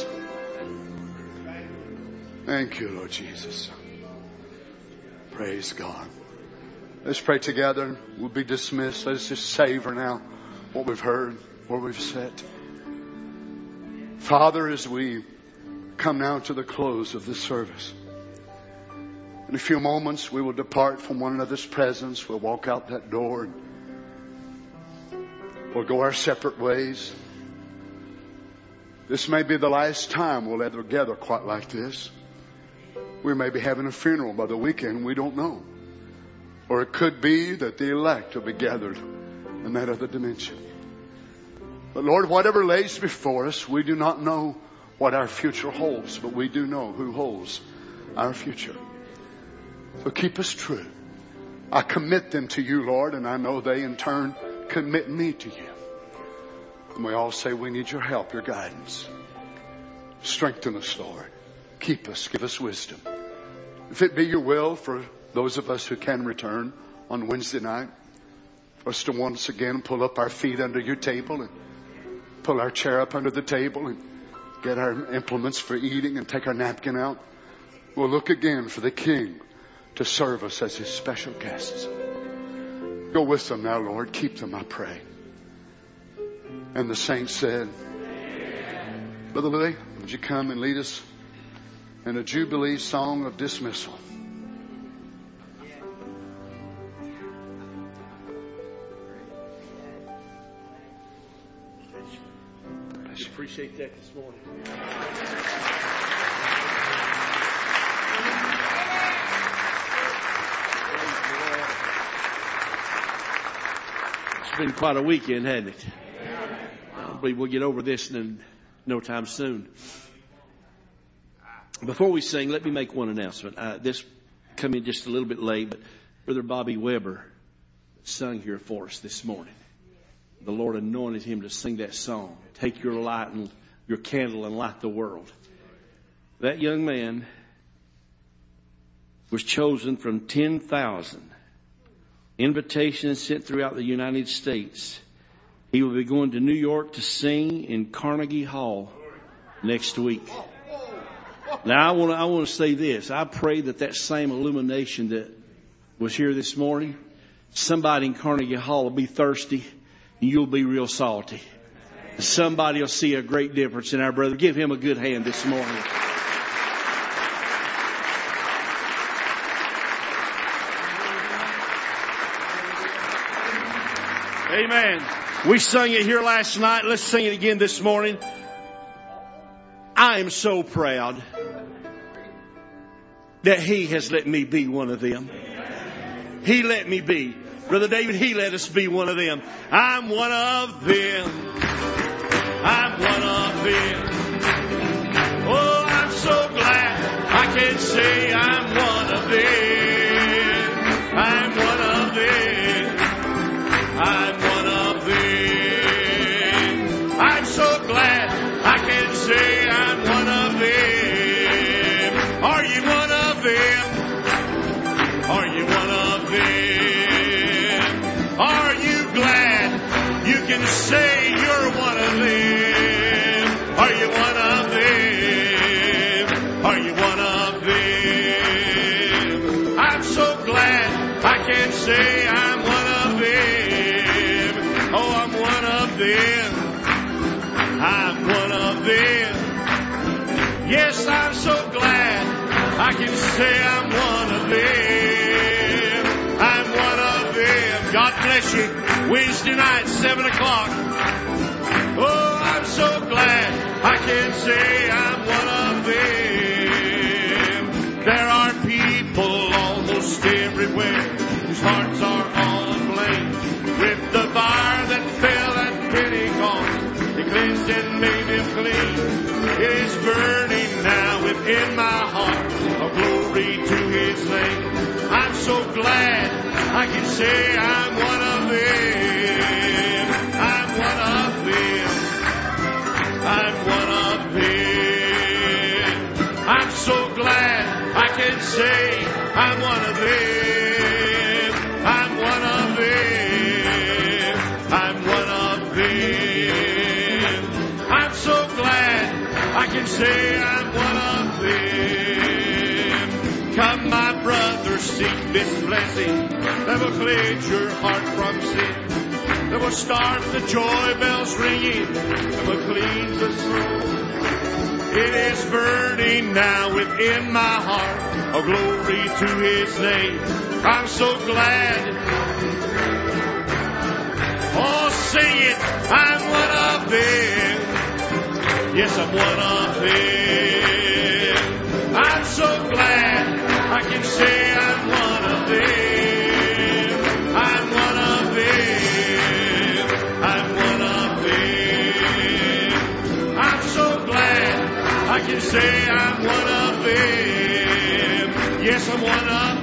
Thank you, Lord Jesus. Praise God. Let's pray together. We'll be dismissed. Let's just savor now what we've heard, what we've said. Father, as we come now to the close of this service, in a few moments we will depart from one another's presence. We'll walk out that door and we'll go our separate ways. This may be the last time we'll ever gather quite like this. We may be having a funeral by the weekend. We don't know. Or it could be that the elect will be gathered in that other dimension. But Lord, whatever lays before us, we do not know what our future holds, but we do know who holds our future. So keep us true. I commit them to you, Lord, and I know they in turn commit me to you. And we all say we need your help, your guidance. Strengthen us, Lord. Keep us. Give us wisdom. If it be your will for those of us who can return on Wednesday night, for us to once again pull up our feet under your table and pull our chair up under the table and get our implements for eating and take our napkin out, we'll look again for the King to serve us as his special guests. Go with them now, Lord. Keep them, I pray. And the saints said, Brother Louis, would you come and lead us in a Jubilee song of dismissal? I appreciate that this morning. It's been quite a weekend, hasn't it? I believe we'll get over this in no time soon. Before we sing, let me make one announcement. Uh, this come in just a little bit late, but Brother Bobby Weber sung here for us this morning. The Lord anointed him to sing that song. Take your light and your candle and light the world. That young man was chosen from ten thousand invitations sent throughout the United States. He will be going to New York to sing in Carnegie Hall next week. Now, I want to, I want to say this. I pray that that same illumination that was here this morning, somebody in Carnegie Hall will be thirsty and you'll be real salty. Somebody will see a great difference in our brother. Give him a good hand this morning. Amen. We sung it here last night. Let's sing it again this morning. I am so proud that he has let me be one of them. He let me be. Brother David, he let us be one of them. I'm one of them. I'm one of them. Oh, I'm so glad I can say I'm one of them. I'm one of them. I'm one of them. I'm so glad I can say I'm one of them. Are you one of them? Are you one of them? Are you glad you can say you're one of them? Are you one of them? Are you one of them? I'm so glad I can say I'm one of them. Oh, I'm one of them. I'm one of them. Yes, I'm so glad I can say I'm one of them. I'm one of them. God bless you. Wednesday night, seven o'clock. Oh, I'm so glad I can say I'm one of them. There are people almost everywhere whose hearts are on flame with the fire that fell at Pentecost. He cleansed and made him clean. It is burning now within my heart. Oh, glory to his name. I'm so glad I can say I'm one of them. I'm one of them. I'm one of them. I'm so glad I can say I'm one of them. I'm one of them. I'm one of them. I'm so glad I can say I'm one of them. Come, my brother, seek this blessing that will cleanse your heart from sin, that will start the joy bells ringing, that will cleanse the soul. It is burning now within my heart. Oh, glory to his name. I'm so glad. Oh, sing it. I'm one of them. Yes, I'm one of them. I'm so glad I can say I'm one of them. I'm one of them. I'm one of them. I'm so glad Say I'm one of them. Yes, I'm one of